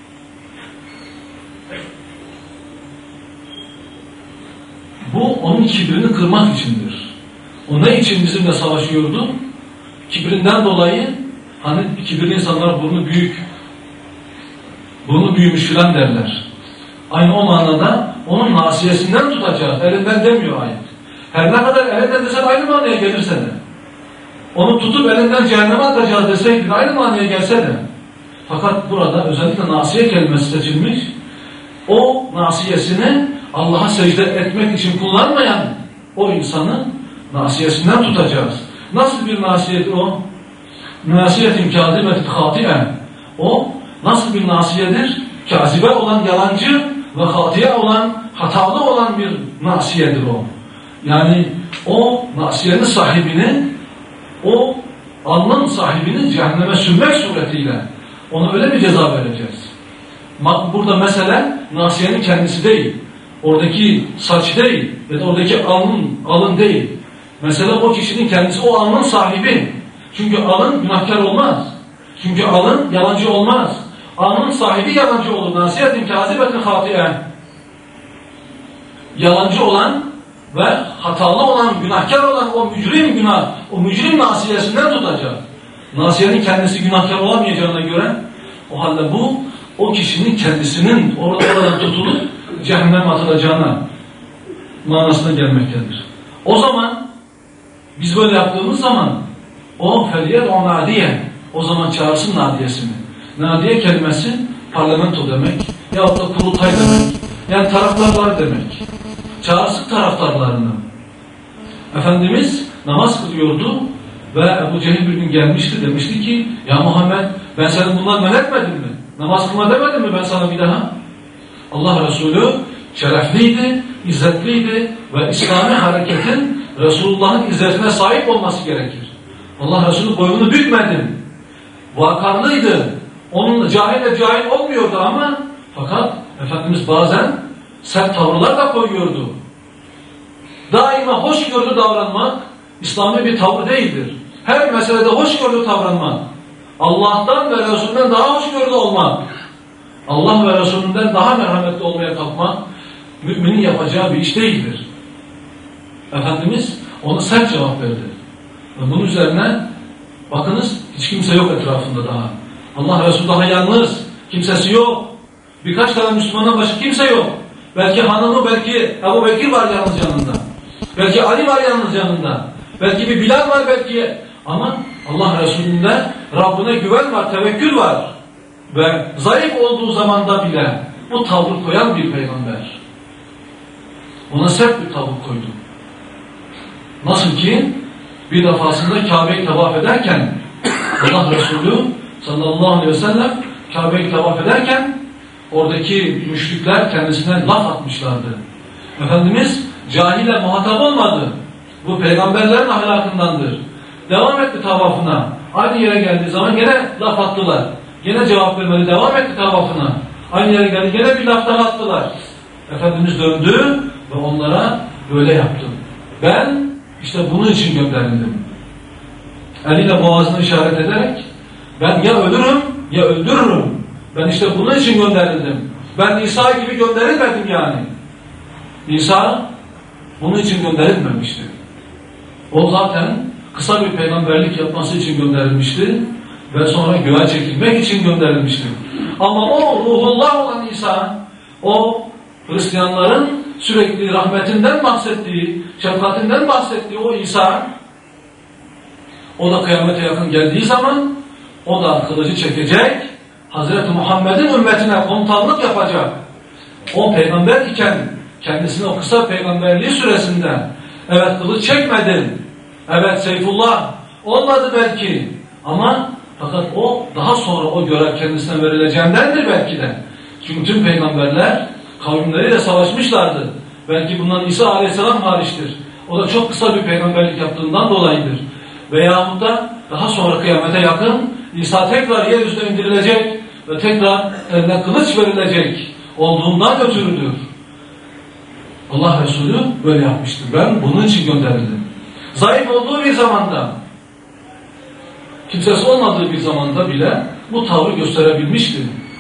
Bu onun kibrini kırmak içindir. O ne için bizimle savaşıyordu? Kibrinden dolayı, hani kibirli insanlar burnu büyük, burnu büyümüş filan derler. Aynı o manada onun nasiyesinden tutacağız. Elinden demiyor ayet. Her ne kadar elinden desen aynı manaya gelirse de. Onu tutup elinden cehenneme atacağız deseydi aynı manaya gelse de. Fakat burada özellikle nasiye kelimesi seçilmiş. O nasiyesini Allah'a secde etmek için kullanmayan o insanı nasiyesinden tutacağız. Nasıl bir nasiyedir o? Nasiyetin kâzibetin hâti'e. O nasıl bir nasiyedir? Kâzibe olan yalancı ve hâtiye olan, hatalı olan bir nasiyedir o. Yani o nasiyenin sahibini, o alnın sahibini cehenneme sürmek suretiyle ona öyle bir ceza vereceğiz. Burada mesele nasiyenin kendisi değil. Oradaki saç değil ya da oradaki alın değil. Mesele o kişinin kendisi, o alnın sahibi. Çünkü alın günahkar olmaz. Çünkü alın yalancı olmaz. Alnın sahibi yalancı olur. Nasiyetin kâzibetin hâti'e. Yalancı olan ve hatalı olan, günahkar olan o mücrim günah, o mücrim nasiyesinden tutacak. Nasiyenin kendisi günahkar olamayacağına göre o halde bu, o kişinin kendisinin orada tutulup cehenneme atılacağına manasına gelmektedir. O zaman biz böyle yaptığımız zaman o feliyet o nadiye, o zaman çağırsın nadiyesini. Nadiye kelimesi parlamento demek yahut da kurultay demek. Yani taraftarlar demek. Çağırsın taraftarlarını. Efendimiz namaz kılıyordu ve Ebu Cehil bir gün gelmişti, demişti ki ya Muhammed, ben seni bundan men etmedim mi? Namaz kılma demedim mi ben sana bir daha? Allah Resulü şerefliydi, izzetliydi ve İslami hareketin Resulullah'ın izzetine sahip olması gerekir. Allah Resulü boynunu bükmedi. Vakarlıydı. Onunla cahil olmuyordu ama fakat Efendimiz bazen sert tavırlar da koyuyordu. Daima hoşgörülü davranmak İslami bir tavır değildir. Her meselede hoşgörülü davranmak, Allah'tan ve Resulünden daha hoşgörülü olmak, Allah ve Resulünden daha merhametli olmaya kalkmak müminin yapacağı bir iş değildir. Efendimiz ona sert cevap verdi. Ve bunun üzerine bakınız hiç kimse yok etrafında daha. Allah Resulü daha yalnız, kimsesi yok. Birkaç tane Müslümandan başka kimse yok. Belki hanımı, belki Ebu Bekir var yalnız yanında. Belki Ali var yalnız yanında. Belki bir Bilal var belki. Ama Allah Resulü'nde Rabbine güven var, tevekkül var. Ve zayıf olduğu zamanda bile bu tavır koyan bir peygamber. Ona sert bir tavır koydu. Nasıl ki bir defasında Kabe'yi tavaf ederken Allah Resulü sallallahu aleyhi ve sellem Kabe'yi tavaf ederken oradaki müşrikler kendisine laf atmışlardı. Efendimiz cahile muhatap olmadı. Bu peygamberlerin ahlakındandır. Devam etti tavafına. Aynı yere geldiği zaman gene laf attılar. Gene cevap vermedi. Devam etti tavafına. Aynı yere geldi. Gene bir laf daha attılar. Efendimiz döndü ve onlara böyle yaptı. Ben işte bunun için gönderildim. Eliyle boğazını işaret ederek ben ya ölürüm ya öldürürüm. Ben işte bunun için gönderildim. Ben İsa gibi gönderilmedim yani. İsa bunun için gönderilmemişti. O zaten kısa bir peygamberlik yapması için gönderilmişti ve sonra göğe çekilmek için gönderilmişti. Ama o ruhullah olan İsa, o Hristiyanların sürekli rahmetinden bahsettiği, şefkatinden bahsettiği o İsa, o da kıyamete yakın geldiği zaman o da kılıcı çekecek, Hazreti Muhammed'in ümmetine komutanlık yapacak. O peygamber iken kendisine o kısa peygamberliği süresinde evet kılıç çekmedi, evet Seyfullah olmadı belki ama fakat o daha sonra o görev kendisine verileceğindendir belki de. Çünkü tüm peygamberler kavimleriyle savaşmışlardı. Belki bundan İsa Aleyhisselam hariçtir. O da çok kısa bir peygamberlik yaptığından dolayıdır. Veyahut da daha sonra kıyamete yakın İsa tekrar yeryüzüne indirilecek ve tekrar eline kılıç verilecek olduğundan ötürüdür. Allah Resulü böyle yapmıştır. Ben bunun için gönderildim. Zayıf olduğu bir zamanda, kimsesi olmadığı bir zamanda bile bu tavrı gösterebilmişti.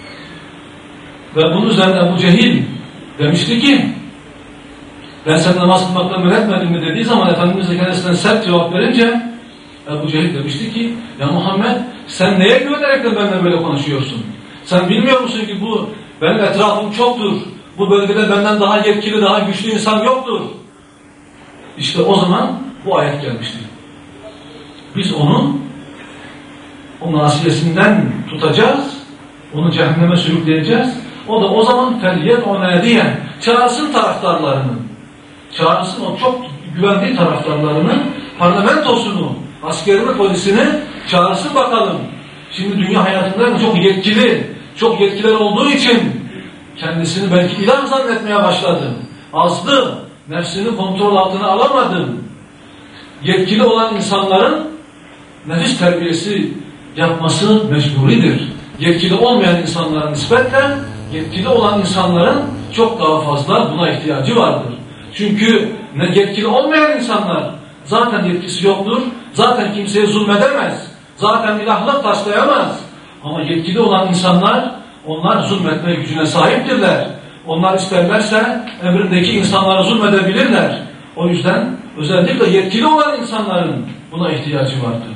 Ve bunun üzerine Ebu Cehil demişti ki ben sen namaz kılmaktan men etmedim mi dediği zaman Efendimiz de kendisinden sert cevap verince Ebu Cehil demişti ki ya Muhammed sen neye güvenerek de benimle böyle konuşuyorsun? Sen bilmiyor musun ki bu benim etrafım çoktur. Bu bölgede benden daha yetkili, daha güçlü insan yoktur. İşte o zaman bu ayet gelmişti. Biz onun o nasiyesinden tutacağız, onu cehenneme sürükleyeceğiz. O da o zaman feliyet ona diye çağırsın taraftarlarını, çağırsın o çok güvendiği taraftarlarını, parlamentosunu, askerini, polisini çağırsın bakalım. Şimdi dünya hayatında çok yetkili, çok yetkiler olduğu için kendisini belki ilah zannetmeye başladı. Azdı, nefsini kontrol altına alamadı. Yetkili olan insanların nefis terbiyesi yapması mecburidir. Yetkili olmayan insanlara nispetle yetkili olan insanların çok daha fazla buna ihtiyacı vardır. Çünkü yetkili olmayan insanlar zaten yetkisi yoktur, zaten kimseye zulmedemez, zaten ilahlık taslayamaz. Ama yetkili olan insanlar, onlar zulmetme gücüne sahiptirler. Onlar isterlerse emrindeki insanlara zulmedebilirler. O yüzden özellikle yetkili olan insanların buna ihtiyacı vardır.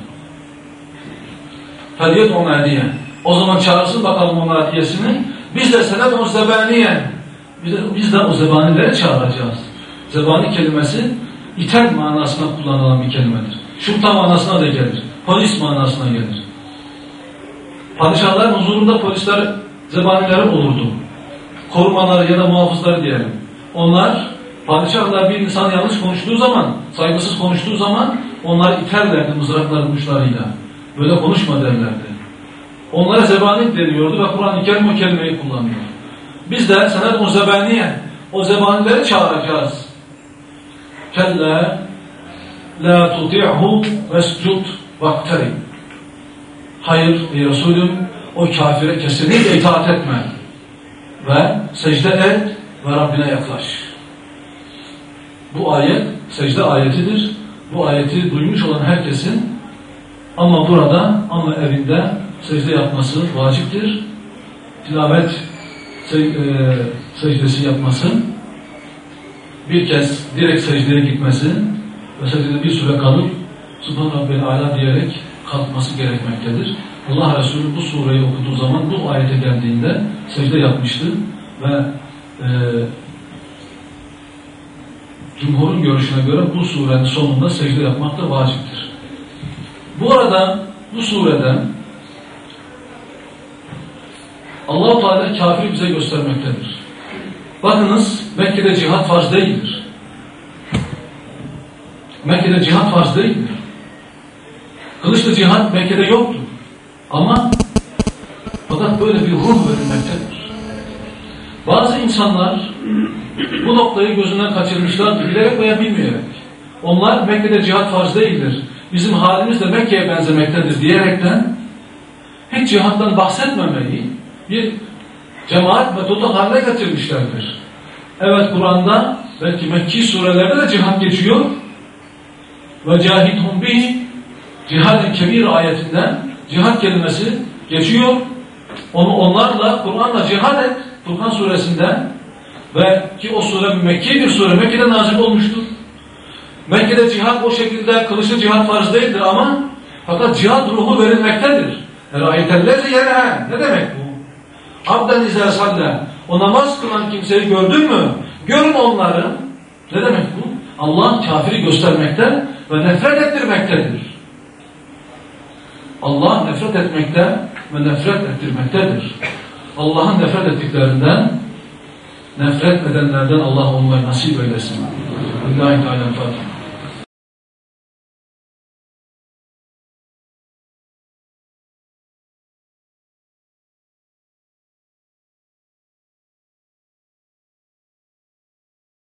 Feliyet ona diye. O zaman çağırsın bakalım ona hediyesini. Biz de senet o zebaniye. Biz de o zebanileri çağıracağız. Zebani kelimesi iten manasına kullanılan bir kelimedir. Şurta manasına da gelir. Polis manasına gelir. Padişahların huzurunda polisler, zebanileri olurdu. Korumaları ya da muhafızları diyelim. Onlar, padişahlar bir insan yanlış konuştuğu zaman, saygısız konuştuğu zaman onları iterlerdi mızrakların uçlarıyla. Böyle konuşma derlerdi. Onlara zebani deniyordu ve Kur'an-ı Kerim o kelimeyi kullanıyor. Biz de senet o zebaniye, o zebanileri çağıracağız. Kelle la tuti'hu vescud vaktarib. Hayır ey Resulüm, o kafire kesinlikle itaat etme ve secde et ve Rabbine yaklaş. Bu ayet secde ayetidir. Bu ayeti duymuş olan herkesin ama burada, ama evinde secde yapması vaciptir. Tilavet secdesi yapması, bir kez direkt secdeye gitmesi ve secdede bir süre kalıp Subhan Rabbil Ala diyerek kalkması gerekmektedir. Allah Resulü bu sureyi okuduğu zaman bu ayete geldiğinde secde yapmıştı ve Cumhur'un görüşüne göre bu surenin sonunda secde yapmak da vaciptir. Bu arada bu surede Allah-u Teala kafiri bize göstermektedir. Bakınız, Mekke'de cihat farz değildir. Mekke'de cihat farz değildir. Kılıçlı cihat Mekke'de yoktur. Ama fakat böyle bir ruh verilmektedir. Bazı insanlar bu noktayı gözünden kaçırmışlar, bilerek veya bilmeyerek. Onlar Mekke'de cihat farz değildir, bizim halimiz de Mekke'ye benzemektedir diyerekten hiç cihattan bahsetmemeyi bir cemaat metodu haline getirmişlerdir. Evet, Kur'an'da belki Mekki surelerde de cihat geçiyor. Ve cahidhum bihi cihad-ı kebir ayetinden cihat kelimesi geçiyor. Onlarla, Kur'an'la cihad et. Furkan suresinden ve ki o sure Mekki bir sure. Mekke'de nazil olmuştur. Mekke'de cihat o şekilde kılıçlı cihat farz değildir ama fakat cihat ruhu verilmektedir. Râitellezi yenâ. Ne demek bu? Abden izâ sallâ. O namaz kılan kimseyi gördün mü? Görün onları. Ne demek bu? Allah kafiri göstermekte ve nefret ettirmektedir. Allah nefret etmekte ve nefret ettirmektedir. Allah'ın nefret ettiklerinden, nefret edenlerden Allah onları nasip eylesin. Lillahi Teala Fatiha.